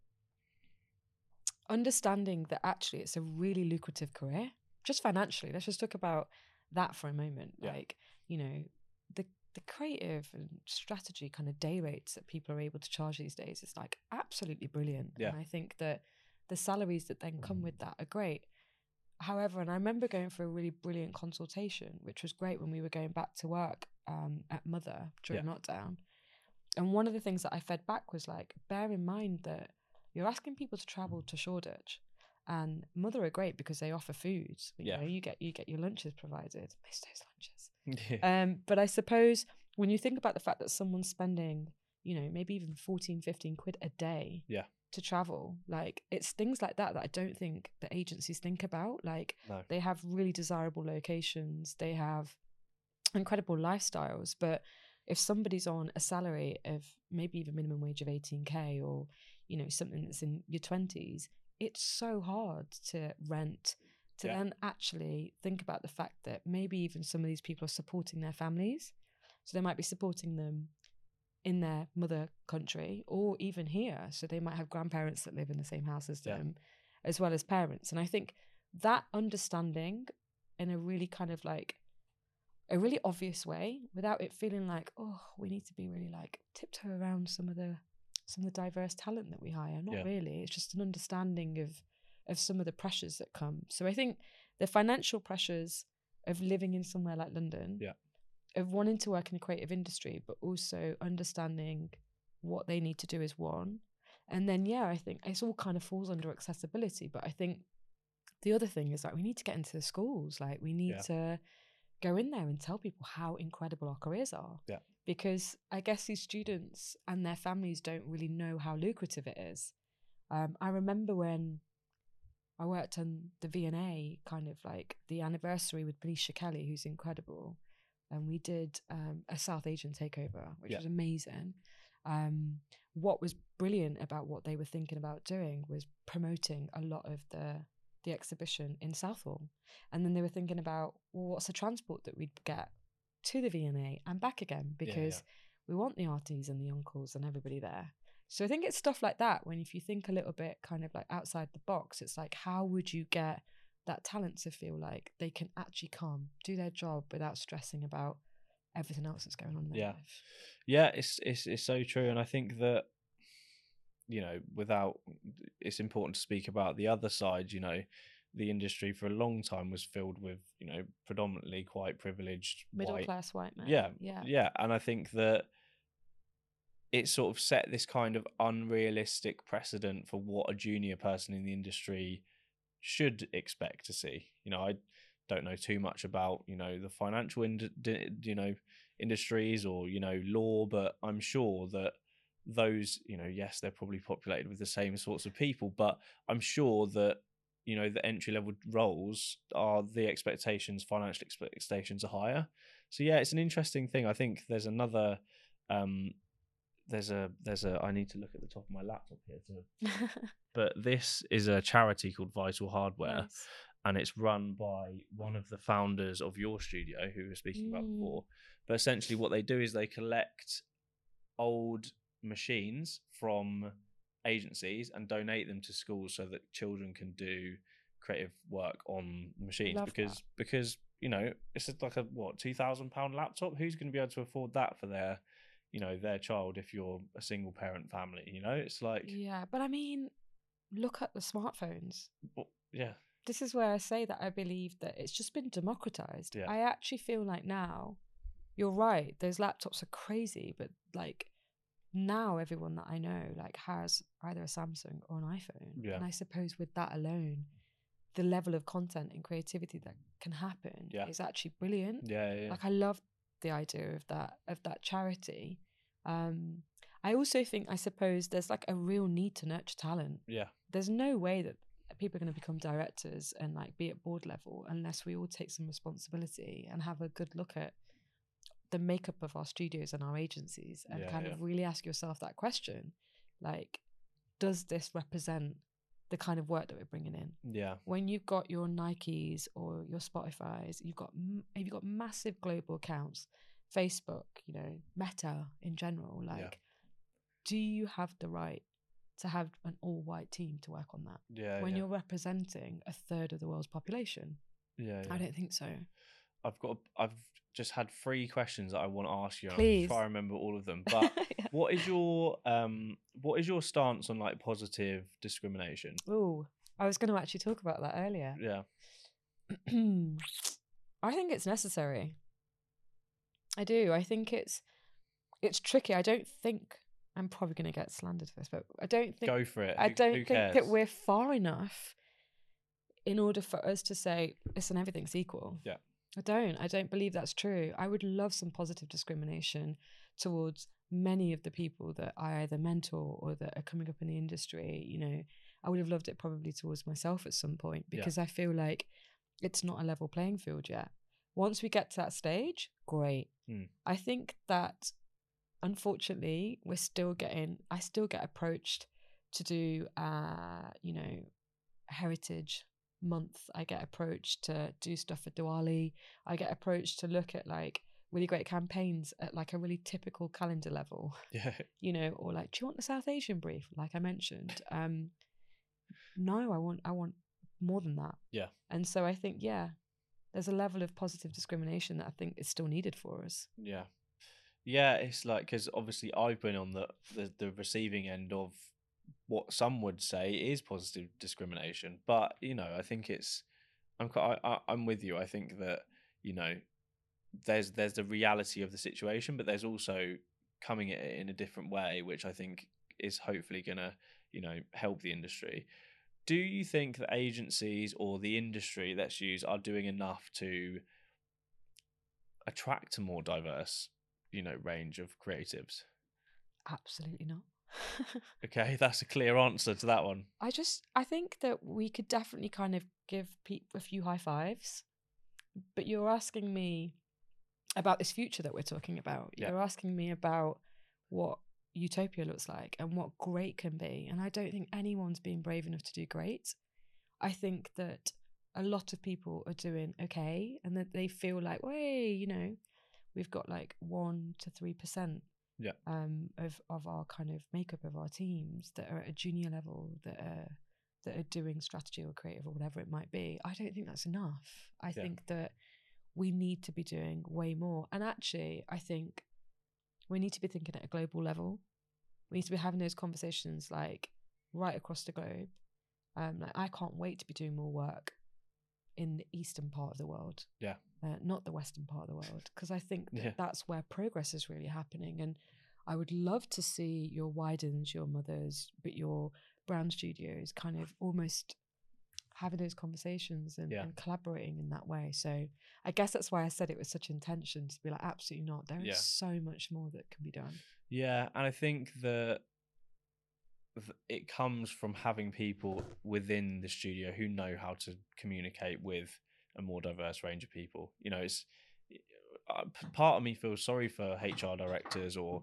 Speaker 2: understanding that actually it's a really lucrative career, just financially. Let's just talk about that for a moment. Like, you know, the creative and strategy kind of day rates that people are able to charge these days is like absolutely brilliant. And I think that the salaries that then come with that are great. However, and I remember going for a really brilliant consultation, which was great when we were going back to work at Mother during lockdown. And one of the things that I fed back was like, bear in mind that you're asking people to travel to Shoreditch, and Mother are great because they offer food. You know, you get your lunches provided. Miss those lunches. But I suppose when you think about the fact that someone's spending, you know, maybe even 14, 15 quid a day to travel, like, it's things like that I don't think the agencies think about. Like, they have really desirable locations, they have incredible lifestyles, but if somebody's on a salary of maybe even minimum wage of 18k, or, you know, something that's in your 20s, it's so hard to rent, to then actually think about the fact that maybe even some of these people are supporting their families. So they might be supporting them in their mother country or even here. So they might have grandparents that live in the same house as them, as well as parents. And I think that understanding in a really kind of like a really obvious way, without it feeling like, oh, we need to be really like tiptoe around some of the diverse talent that we hire. Not really. It's just an understanding of some of the pressures that come. So I think the financial pressures of living in somewhere like London, of wanting to work in the creative industry, but also understanding what they need to do is one. And then, I think it's all kind of falls under accessibility. But I think the other thing is like, we need to get into the schools. Like, we need to go in there and tell people how incredible our careers are. Because I guess these students and their families don't really know how lucrative it is. I remember when I worked on the V&A, kind of like the anniversary with Benisha Kelly, who's incredible. And we did a South Asian takeover, which was amazing. What was brilliant about what they were thinking about doing was promoting a lot of the exhibition in Southall. And then they were thinking about, well, what's the transport that we'd get to the V&A and back again, because we want the aunties and the uncles and everybody there. So I think it's stuff like that, when if you think a little bit kind of like outside the box, it's like, how would you get that talent to feel like they can actually come, do their job without stressing about everything else that's going on in their life?
Speaker 1: Yeah, it's so true. And I think that, you know, it's important to speak about the other side. You know, the industry for a long time was filled with, you know, predominantly quite privileged
Speaker 2: middle class white men.
Speaker 1: Yeah. And I think that it sort of set this kind of unrealistic precedent for what a junior person in the industry should expect to see. You know, I don't know too much about, you know, the financial industries or, you know, law, but I'm sure that those, you know, yes, they're probably populated with the same sorts of people, but I'm sure that, you know, the entry level roles are the financial expectations are higher. So yeah, it's an interesting thing. I think there's another there's a I need to look at the top of my laptop here but this is a charity called Vital Hardware.
Speaker 2: Nice.
Speaker 1: And it's run by one of the founders of your studio, who we were speaking about before. But essentially what they do is they collect old machines from agencies and donate them to schools so that children can do creative work on machines. Because you know, it's like a £2,000 laptop. Who's going to be able to afford that for their, you know, their child if you're a single parent family? You know, it's like,
Speaker 2: yeah, but I mean, look at the smartphones.
Speaker 1: Yeah.
Speaker 2: This is where I say that I believe that it's just been democratized.
Speaker 1: Yeah.
Speaker 2: I actually feel like now, you're right, those laptops are crazy, but like now everyone that I know like has either a Samsung or an iPhone.
Speaker 1: Yeah.
Speaker 2: And I suppose with that alone, the level of content and creativity that can happen is actually brilliant.
Speaker 1: Yeah.
Speaker 2: Like I love the idea of that charity. I also think, I suppose, there's like a real need to nurture talent.
Speaker 1: Yeah.
Speaker 2: There's no way that people are going to become directors and like be at board level unless we all take some responsibility and have a good look at the makeup of our studios and our agencies and of really ask yourself that question, like, does this represent the kind of work that we're bringing in?
Speaker 1: Yeah.
Speaker 2: When you've got your Nikes or your Spotifys, you've got massive global accounts, Facebook, you know, Meta in general, like, do you have the right to have an all-white team to work on that when you're representing a third of the world's population? I don't think so.
Speaker 1: I've just had 3 questions that I want to ask you.
Speaker 2: Please.
Speaker 1: I'll try to remember all of them. But what is your stance on like positive discrimination?
Speaker 2: Oh, I was going to actually talk about that earlier.
Speaker 1: Yeah.
Speaker 2: I think it's necessary. I do. I think it's tricky. I don't think I'm probably going to get slandered for this, but I don't think...
Speaker 1: Go for it.
Speaker 2: I don't think that we're far enough in order for us to say, listen, everything's equal.
Speaker 1: Yeah.
Speaker 2: I don't believe that's true. I would love some positive discrimination towards many of the people that I either mentor or that are coming up in the industry. You know, I would have loved it probably towards myself at some point, because I feel like it's not a level playing field yet. Once we get to that stage, great. I think that unfortunately I still get approached to do you know, Heritage Month. I get approached to do stuff for Diwali. I get approached to look at like really great campaigns at like a really typical calendar level.
Speaker 1: Yeah.
Speaker 2: You know, or like, do you want the South Asian brief, like I mentioned? No, I want more than that.
Speaker 1: Yeah.
Speaker 2: And so I think there's a level of positive discrimination that I think is still needed for us.
Speaker 1: Yeah, it's like, because obviously I've been on the receiving end of what some would say is positive discrimination, but you know, I think I'm with you. I think that, you know, there's the reality of the situation, but there's also coming at it in a different way, which I think is hopefully gonna, you know, help the industry. Do you think that agencies or the industry, let's use, are doing enough to attract a more diverse, you know, range of creatives?
Speaker 2: Absolutely not.
Speaker 1: Okay, that's a clear answer to that one.
Speaker 2: I think that we could definitely kind of give people a few high fives, but you're asking me about this future that we're talking about. You're asking me about what utopia looks like and what great can be. And I don't think anyone's being brave enough to do great. I think that a lot of people are doing okay, and that they feel like, hey, we've got like 1 to 3% of our kind of makeup of our teams that are at a junior level, that are doing strategy or creative or whatever it might be. I don't think that's enough. I think that we need to be doing way more. And actually, I think we need to be thinking at a global level. We need to be having those conversations like right across the globe. Like, I can't wait to be doing more work in the eastern part of the world, not the western part of the world, because I think that's where progress is really happening. And I would love to see your Widens, your Mothers, but your brand studios kind of almost having those conversations and collaborating in that way. So I guess that's why I said it with such intention, to be like, absolutely not. There is so much more that can be done.
Speaker 1: Yeah, and I think that it comes from having people within the studio who know how to communicate with a more diverse range of people. It's part of me feels sorry for HR directors or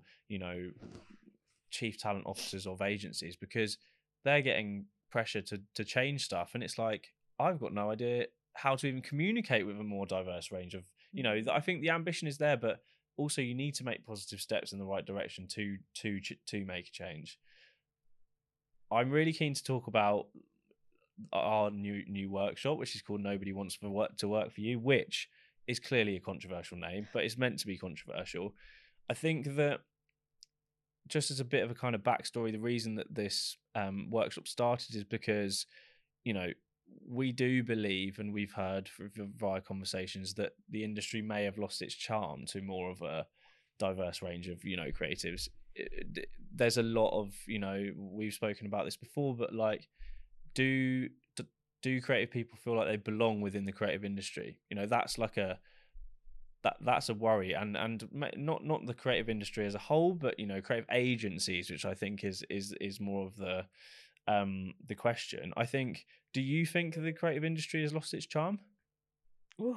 Speaker 1: chief talent officers of agencies, because they're getting pressure to change stuff, and it's like, I've got no idea how to even communicate with a more diverse range of I think the ambition is there, but also you need to make positive steps in the right direction to make a change. I'm really keen to talk about our new workshop, which is called Nobody Wants to Work for You, which is clearly a controversial name, but it's meant to be controversial. I think that, just as a bit of a kind of backstory, the reason that this workshop started is because, we do believe, and we've heard via conversations, that the industry may have lost its charm to more of a diverse range of, creatives. There's a lot of, we've spoken about this before, but like, do creative people feel like they belong within the creative industry? That's like that's a worry, and not the creative industry as a whole, but creative agencies, which I think is more of the question. I think, do you think the creative industry has lost its charm?
Speaker 2: Ooh.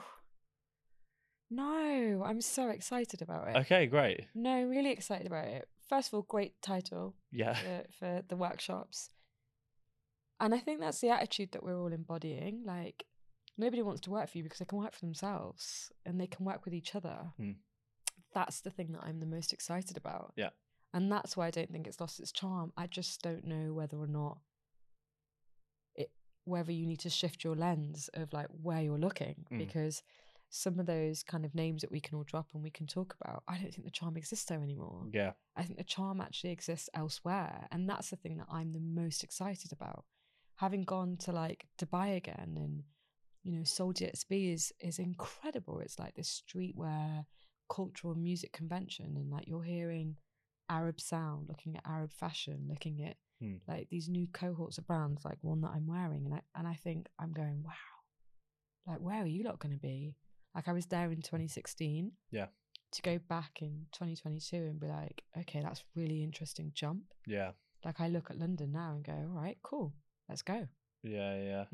Speaker 2: No, I'm so excited about it.
Speaker 1: Okay, great.
Speaker 2: No, really excited about it. First of all, great title.
Speaker 1: Yeah.
Speaker 2: For the workshops. And I think that's the attitude that we're all embodying. Like, nobody wants to work for you because they can work for themselves and they can work with each other. That's the thing that I'm the most excited about.
Speaker 1: Yeah.
Speaker 2: And that's why I don't think it's lost its charm. I just don't know whether or not whether you need to shift your lens of like where you're looking, because some of those kind of names that we can all drop and we can talk about, I don't think the charm exists there anymore.
Speaker 1: Yeah.
Speaker 2: I think the charm actually exists elsewhere. And that's the thing that I'm the most excited about. Having gone to like Dubai again, and Soldier SB is incredible. It's like this streetwear cultural music convention, and like you're hearing Arab sound, looking at Arab fashion, looking at like these new cohorts of brands, like one that I'm wearing, and I think I'm going, wow, like where are you lot going to be? Like I was there in 2016, to go back in 2022 and be like, okay, that's really interesting jump.
Speaker 1: Yeah,
Speaker 2: like I look at London now and go, all right, cool, let's go.
Speaker 1: Yeah.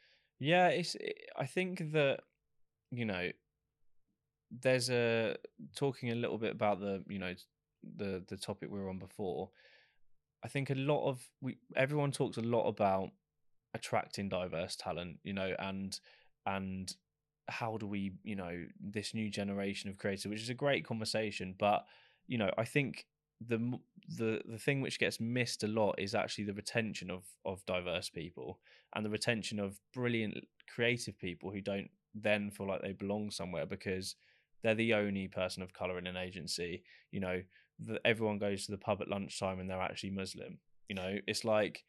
Speaker 2: I
Speaker 1: think that there's talking a little bit about the topic we were on before. I think everyone talks a lot about attracting diverse talent, and how do we, this new generation of creators, which is a great conversation, but I think the thing which gets missed a lot is actually the retention of diverse people, and the retention of brilliant creative people who don't then feel like they belong somewhere because they're the only person of color in an agency. Everyone goes to the pub at lunchtime and they're actually Muslim. It's like,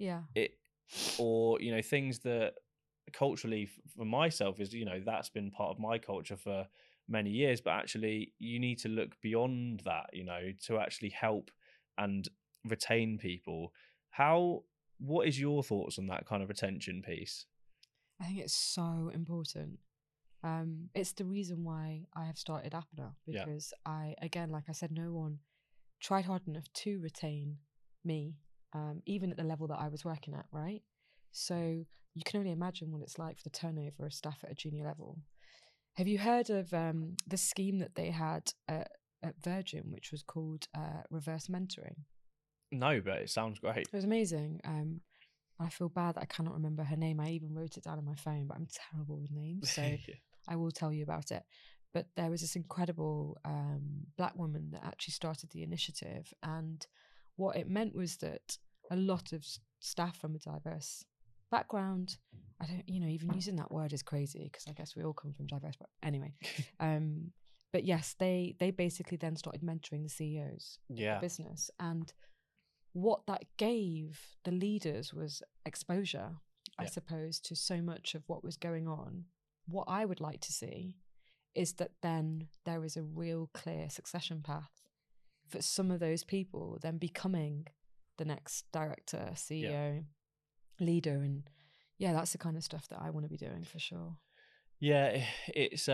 Speaker 1: or things that culturally for myself is, that's been part of my culture for many years, but actually you need to look beyond that, to actually help and retain people. What is your thoughts on that kind of retention piece?
Speaker 2: I think it's so important. It's the reason why I have started Apana, because I, again, like I said, no one tried hard enough to retain me, even at the level that I was working at, right? So you can only imagine what it's like for the turnover of staff at a junior level. Have you heard of the scheme that they had at at Virgin, which was called Reverse Mentoring.
Speaker 1: No, but it sounds great.
Speaker 2: It was amazing. I feel bad that I cannot remember her name. I even wrote it down on my phone, but I'm terrible with names, so
Speaker 1: Yeah.
Speaker 2: I will tell you about it. But there was this incredible Black woman that actually started the initiative, and what it meant was that a lot of staff from a diverse background, I don't, even using that word is crazy because I guess we all come from diverse, but anyway, but yes, they basically then started mentoring the CEOs of the business, and what that gave the leaders was exposure, I suppose, to so much of what was going on. What I would like to see is that then there is a real clear succession path for some of those people then becoming the next director, CEO, leader. And that's the kind of stuff that I want to be doing for sure.
Speaker 1: Yeah, it's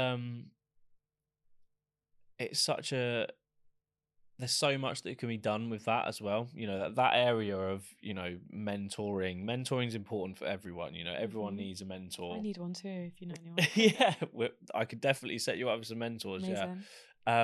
Speaker 1: such a, there's so much that can be done with that as well. That area of, mentoring is important for everyone. Everyone needs a mentor.
Speaker 2: I need one too, if you know anyone.
Speaker 1: Yeah, I could definitely set you up with some mentors.
Speaker 2: Amazing.
Speaker 1: Yeah.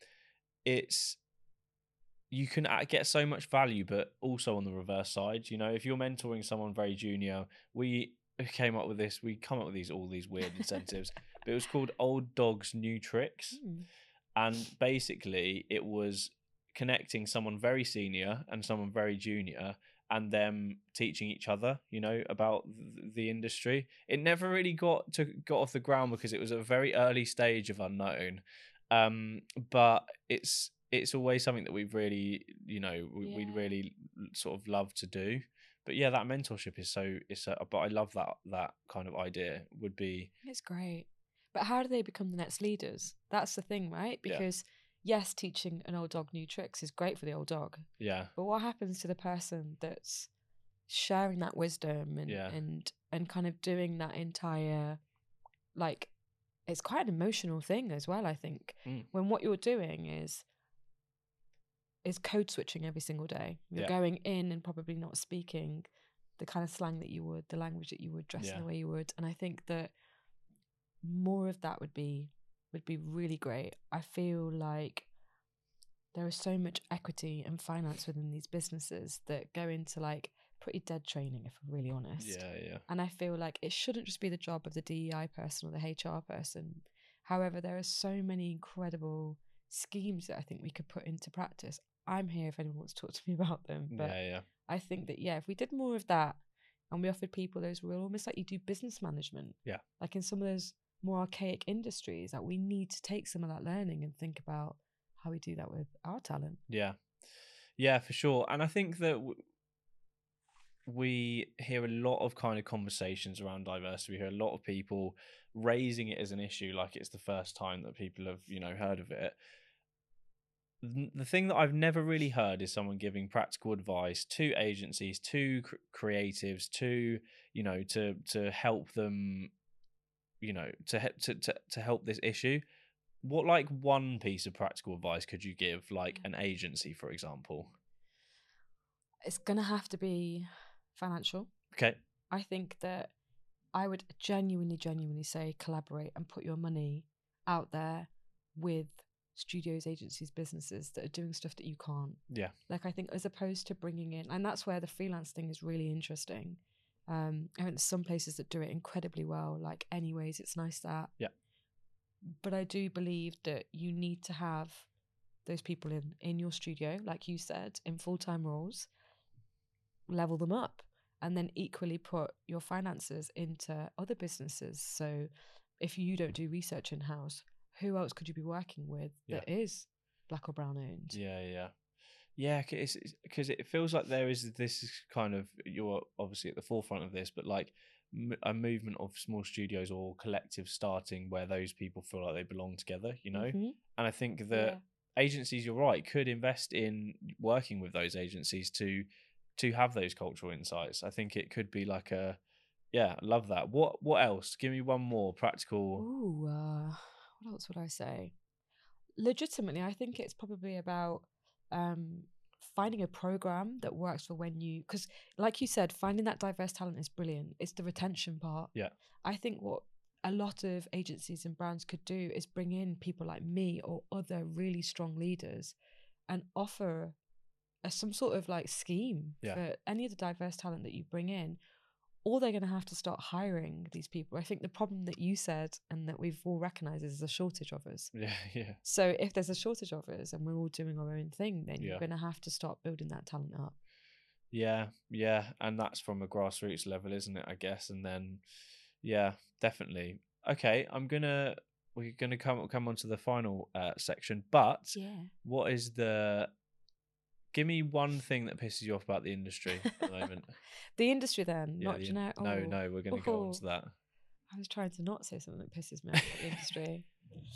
Speaker 1: You can get so much value, but also on the reverse side, if you're mentoring someone very junior, we came up with this. We come up with all these weird incentives, but it was called Old Dogs New Tricks, and basically it was connecting someone very senior and someone very junior, and them teaching each other, about the industry. It never really got off the ground because it was a very early stage of unknown, but it's always something that we've really, we'd really sort of love to do. But yeah, that mentorship is but I love that kind of idea. Would be,
Speaker 2: it's great. But how do they become the next leaders? That's the thing, right? Because yes, teaching an old dog new tricks is great for the old dog.
Speaker 1: Yeah.
Speaker 2: But what happens to the person that's sharing that wisdom and kind of doing that entire, like, it's quite an emotional thing as well, I think. When what you're doing is code switching every single day. You're going in and probably not speaking the kind of slang that you would, the language that you would, dressing the way you would. And I think that more of that would be really great. I feel like there is so much equity and finance within these businesses that go into like pretty dead training, if I'm really honest.
Speaker 1: Yeah.
Speaker 2: And I feel like it shouldn't just be the job of the DEI person or the HR person. However, there are so many incredible schemes that I think we could put into practice. I'm here if anyone wants to talk to me about them. But I think that, if we did more of that and we offered people those real, almost like you do business management. Yeah. Like in some of those more archaic industries, that we need to take some of that learning and think about how we do that with our talent.
Speaker 1: Yeah, for sure. And I think that we hear a lot of kind of conversations around diversity. We hear a lot of people raising it as an issue, like it's the first time that people have, heard of it. The thing that I've never really heard is someone giving practical advice to agencies, to creatives, to, to help them, to help this issue. What, like, one piece of practical advice could you give, like an agency, for example?
Speaker 2: It's going to have to be financial.
Speaker 1: Okay.
Speaker 2: I think that I would genuinely say collaborate and put your money out there with studios, agencies, businesses that are doing stuff that you can't. Yeah. Like, I think as opposed to bringing in, and that's where the freelance thing is really interesting. I mean, there's some places that do it incredibly well, like Anyways, it's nice that. Yeah. But I do believe that you need to have those people in your studio, like you said, in full-time roles, level them up, and then equally put your finances into other businesses. So if you don't do research in-house, who else could you be working with that is Black or brown owned? Yeah, because it feels like there is this kind of, you're obviously at the forefront of this, but like a movement of small studios or collectives starting where those people feel like they belong together, And I think that agencies, you're right, could invest in working with those agencies to have those cultural insights. I think it could be like I love that. What else? Give me one more practical. Ooh, what else would I say? Legitimately, I think it's probably about finding a program that works for when you, because like you said, finding that diverse talent is brilliant. It's the retention part. Yeah. I think what a lot of agencies and brands could do is bring in people like me or other really strong leaders and offer some sort of like scheme for any of the diverse talent that you bring in, or they're going to have to start hiring these people. I think the problem that you said and that we've all recognised is a shortage of us.
Speaker 1: Yeah.
Speaker 2: So if there's a shortage of us and we're all doing our own thing, then you're going to have to start building that talent up.
Speaker 1: Yeah. And that's from a grassroots level, isn't it, I guess? And then, yeah, definitely. Okay, we're gonna come on to the final section, but what is give me one thing that pisses you off about the industry at the moment.
Speaker 2: The industry, then, not generic.
Speaker 1: No, we're going to go on to that.
Speaker 2: I was trying to not say something that pisses me off about the industry.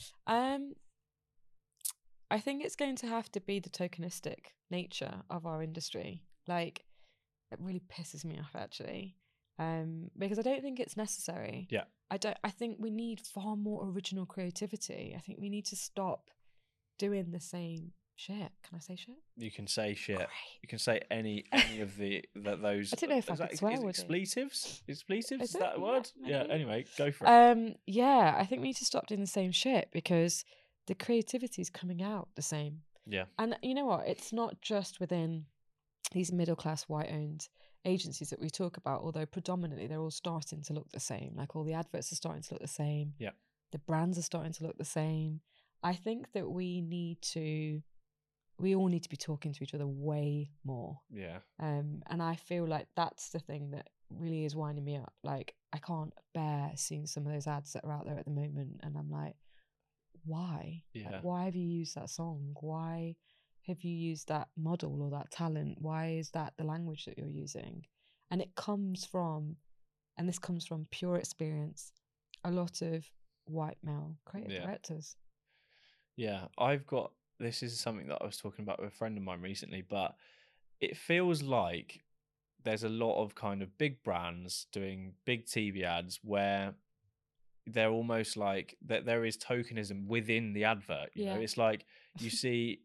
Speaker 2: I think it's going to have to be the tokenistic nature of our industry. Like, it really pisses me off, actually, because I don't think it's necessary.
Speaker 1: Yeah.
Speaker 2: I think we need far more original creativity. I think we need to stop doing the same shit. Can I say shit?
Speaker 1: You can say shit.
Speaker 2: Great.
Speaker 1: You can say any of those.
Speaker 2: I don't know if I could swear.
Speaker 1: Is expletives? Is that a word?
Speaker 2: Yeah.
Speaker 1: Anyway, go for it.
Speaker 2: Yeah. I think we need to stop doing the same shit because the creativity is coming out the same.
Speaker 1: Yeah.
Speaker 2: And you know what? It's not just within these middle-class white-owned agencies that we talk about, although predominantly they're all starting to look the same. Like, all the adverts are starting to look the same.
Speaker 1: Yeah.
Speaker 2: The brands are starting to look the same. I think that we all need to be talking to each other way more.
Speaker 1: Yeah.
Speaker 2: And I feel like that's the thing that really is winding me up. Like, I can't bear seeing some of those ads that are out there at the moment, and I'm like, why?
Speaker 1: Yeah.
Speaker 2: Like, why have you used that song? Why have you used that model or that talent? Why is that the language that you're using? And this comes from pure experience, a lot of white male creative directors.
Speaker 1: Yeah, this is something that I was talking about with a friend of mine recently, but it feels like there's a lot of kind of big brands doing big TV ads where they're almost like that there is tokenism within the advert. You know, it's like you see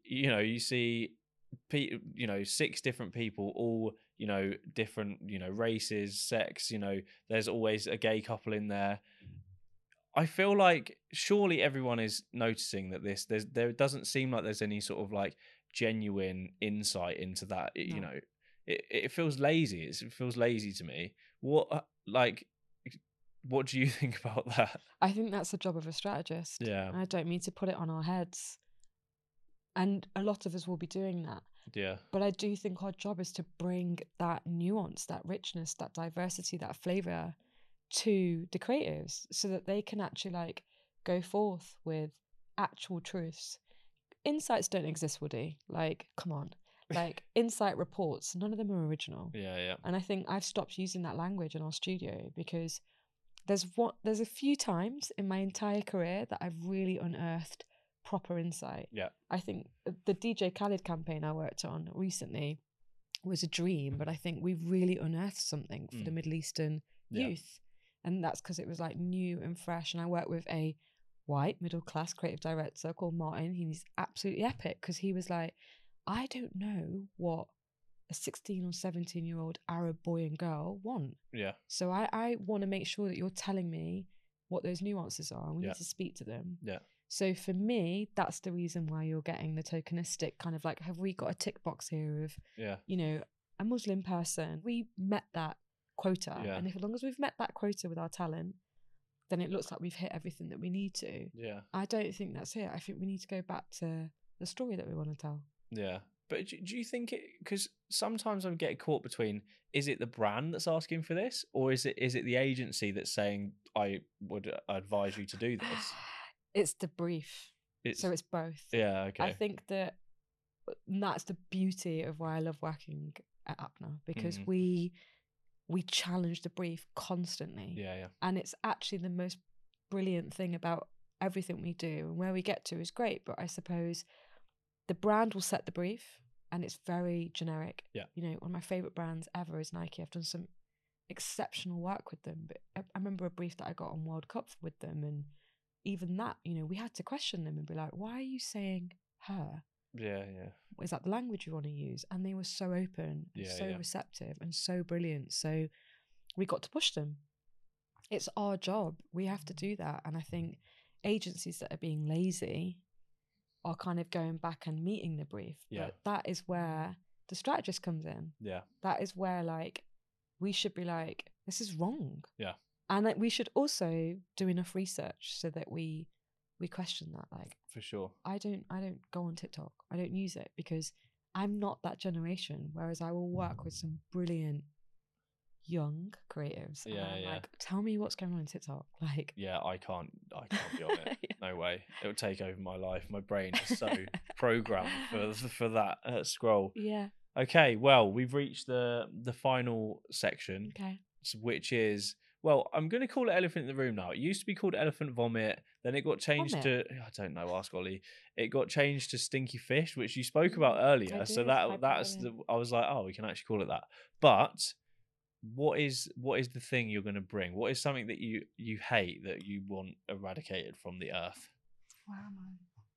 Speaker 1: 6 different people, all, different, races, sex, there's always a gay couple in there. I feel like surely everyone is noticing that there doesn't seem like there's any sort of like genuine insight into that. It feels lazy. It feels lazy to me. What do you think about that?
Speaker 2: I think that's the job of a strategist.
Speaker 1: Yeah.
Speaker 2: I don't mean to put it on our heads. And a lot of us will be doing that.
Speaker 1: Yeah.
Speaker 2: But I do think our job is to bring that nuance, that richness, that diversity, that flavour to the creatives so that they can actually like go forth with actual truths. Insights don't exist, Woody. Like, come on. Like, insight reports, none of them are original.
Speaker 1: Yeah.
Speaker 2: And I think I've stopped using that language in our studio because there's a few times in my entire career that I've really unearthed proper insight.
Speaker 1: Yeah.
Speaker 2: I think the DJ Khaled campaign I worked on recently was a dream, but I think we really unearthed something for the Middle Eastern youth. And that's because it was like new and fresh. And I worked with a white middle-class creative director called Martin. He's absolutely epic because he was like, I don't know what a 16 or 17-year-old Arab boy and girl want.
Speaker 1: Yeah.
Speaker 2: So I want to make sure that you're telling me what those nuances are, and we need to speak to them.
Speaker 1: Yeah.
Speaker 2: So for me, that's the reason why you're getting the tokenistic kind of like, have we got a tick box here of, a Muslim person? We met that quota.
Speaker 1: Yeah.
Speaker 2: And as long as we've met that quota with our talent, then it looks like we've hit everything that we need to.
Speaker 1: Yeah.
Speaker 2: I don't think that's it. I think we need to go back to the story that we want to tell.
Speaker 1: Yeah. But do you think because sometimes I'm getting caught between, is it the brand that's asking for this, or is it the agency that's saying, I would advise you to do this?
Speaker 2: It's the brief. So it's both.
Speaker 1: Yeah, okay.
Speaker 2: I think that's the beauty of why I love working at APNA, because we challenge the brief constantly.
Speaker 1: Yeah.
Speaker 2: And it's actually the most brilliant thing about everything we do, and where we get to is great, but I suppose the brand will set the brief and it's very generic.
Speaker 1: Yeah.
Speaker 2: One of my favorite brands ever is Nike. I've done some exceptional work with them, but I remember a brief that I got on World Cup with them, and even that, we had to question them and be like, why are you saying her?
Speaker 1: Yeah.
Speaker 2: Is that the language you want to use? And they were so open, and so receptive and so brilliant. So we got to push them. it's our job. We have to do that. And I think agencies that are being lazy are kind of going back and meeting the brief.
Speaker 1: Yeah.
Speaker 2: But that is where the strategist comes in.
Speaker 1: Yeah.
Speaker 2: That is where like we should be like, this is wrong.
Speaker 1: Yeah.
Speaker 2: And like, we should also do enough research so that we question that. Like,
Speaker 1: for sure.
Speaker 2: I don't go on TikTok. I don't use it because I'm not that generation. Whereas I will work with some brilliant young creatives.
Speaker 1: Yeah,
Speaker 2: and I'm
Speaker 1: yeah.
Speaker 2: like, tell me what's going on TikTok. Like,
Speaker 1: yeah, I can't be on it. Yeah. No way. It would take over my life. My brain is so programmed for that scroll.
Speaker 2: Yeah.
Speaker 1: Okay, well, we've reached the final section.
Speaker 2: Okay.
Speaker 1: Which is, well, I'm going to call it Elephant in the Room now. It used to be called Elephant Vomit. Then it got changed to, I don't know, ask Ollie. It got changed to Stinky Fish, which you spoke about earlier. So that's I was like, oh, we can actually call it that. But what is the thing you're going to bring? What is something that you hate that you want eradicated from the earth?
Speaker 2: Where am I?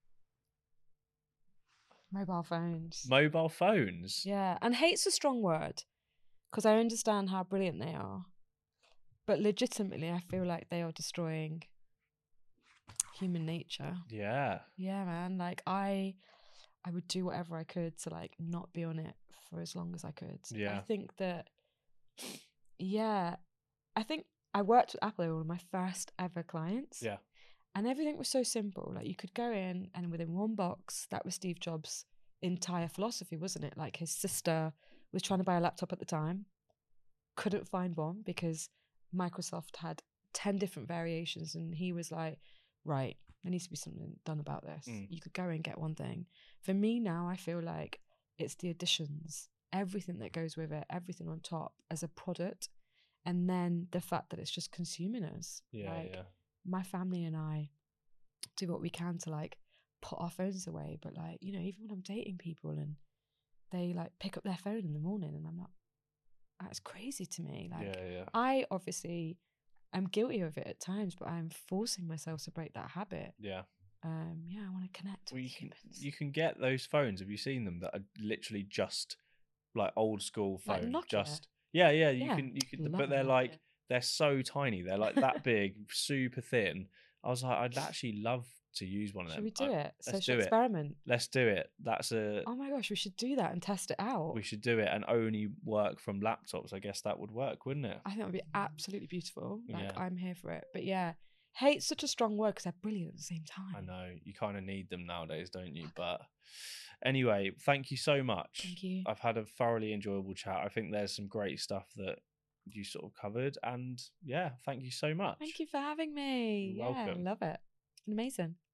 Speaker 2: Mobile phones.
Speaker 1: Mobile phones?
Speaker 2: Yeah. And hate's a strong word because I understand how brilliant they are. But legitimately, I feel like they are destroying human nature.
Speaker 1: Yeah.
Speaker 2: Yeah, man. Like, I would do whatever I could to, like, not be on it for as long as I could.
Speaker 1: Yeah.
Speaker 2: I think that, yeah. I think I worked with Apple. They were one of my first ever clients.
Speaker 1: Yeah.
Speaker 2: And everything was so simple. Like, you could go in and within one box, that was Steve Jobs' entire philosophy, wasn't it? Like, his sister was trying to buy a laptop at the time, couldn't find one because Microsoft had 10 different variations, and he was like, right, there needs to be something done about this. You could go and get one thing. For me now, I feel like it's the additions, everything that goes with it, everything on top as a product, and then the fact that it's just consuming us.
Speaker 1: Yeah,
Speaker 2: like,
Speaker 1: yeah.
Speaker 2: My family and I do what we can to like put our phones away, but like, you know, even when I'm dating people and they like pick up their phone in the morning, and I'm like, that's crazy to me. Like,
Speaker 1: yeah.
Speaker 2: I obviously am guilty of it at times, but I'm forcing myself to break that habit.
Speaker 1: Yeah.
Speaker 2: Yeah, I want to connect with humans.
Speaker 1: You can get those phones. Have you seen them that are literally just like old school phone?
Speaker 2: Like Nokia?
Speaker 1: Just yeah. You
Speaker 2: Yeah,
Speaker 1: can
Speaker 2: love
Speaker 1: but they're
Speaker 2: Nokia.
Speaker 1: like they're so tiny. They're like that big, super thin. I was like, I'd actually love to use one of them.
Speaker 2: Should we do it?
Speaker 1: Let's
Speaker 2: Social
Speaker 1: do
Speaker 2: experiment.
Speaker 1: it. Let's do it. That's a.
Speaker 2: Oh my gosh, we should do that and test it out.
Speaker 1: We should do it and only work from laptops. I guess that would work, wouldn't it?
Speaker 2: I think that would be absolutely beautiful. Like,
Speaker 1: Yeah.
Speaker 2: I'm here for it. But yeah, hate's such a strong word because they're brilliant at the same time.
Speaker 1: I know you kind of need them nowadays, don't you? But anyway, thank you so much.
Speaker 2: Thank you.
Speaker 1: I've had a thoroughly enjoyable chat. I think there's some great stuff that you sort of covered, and yeah, thank you so much.
Speaker 2: Thank you for having me.
Speaker 1: You're welcome.
Speaker 2: I love it. Amazing.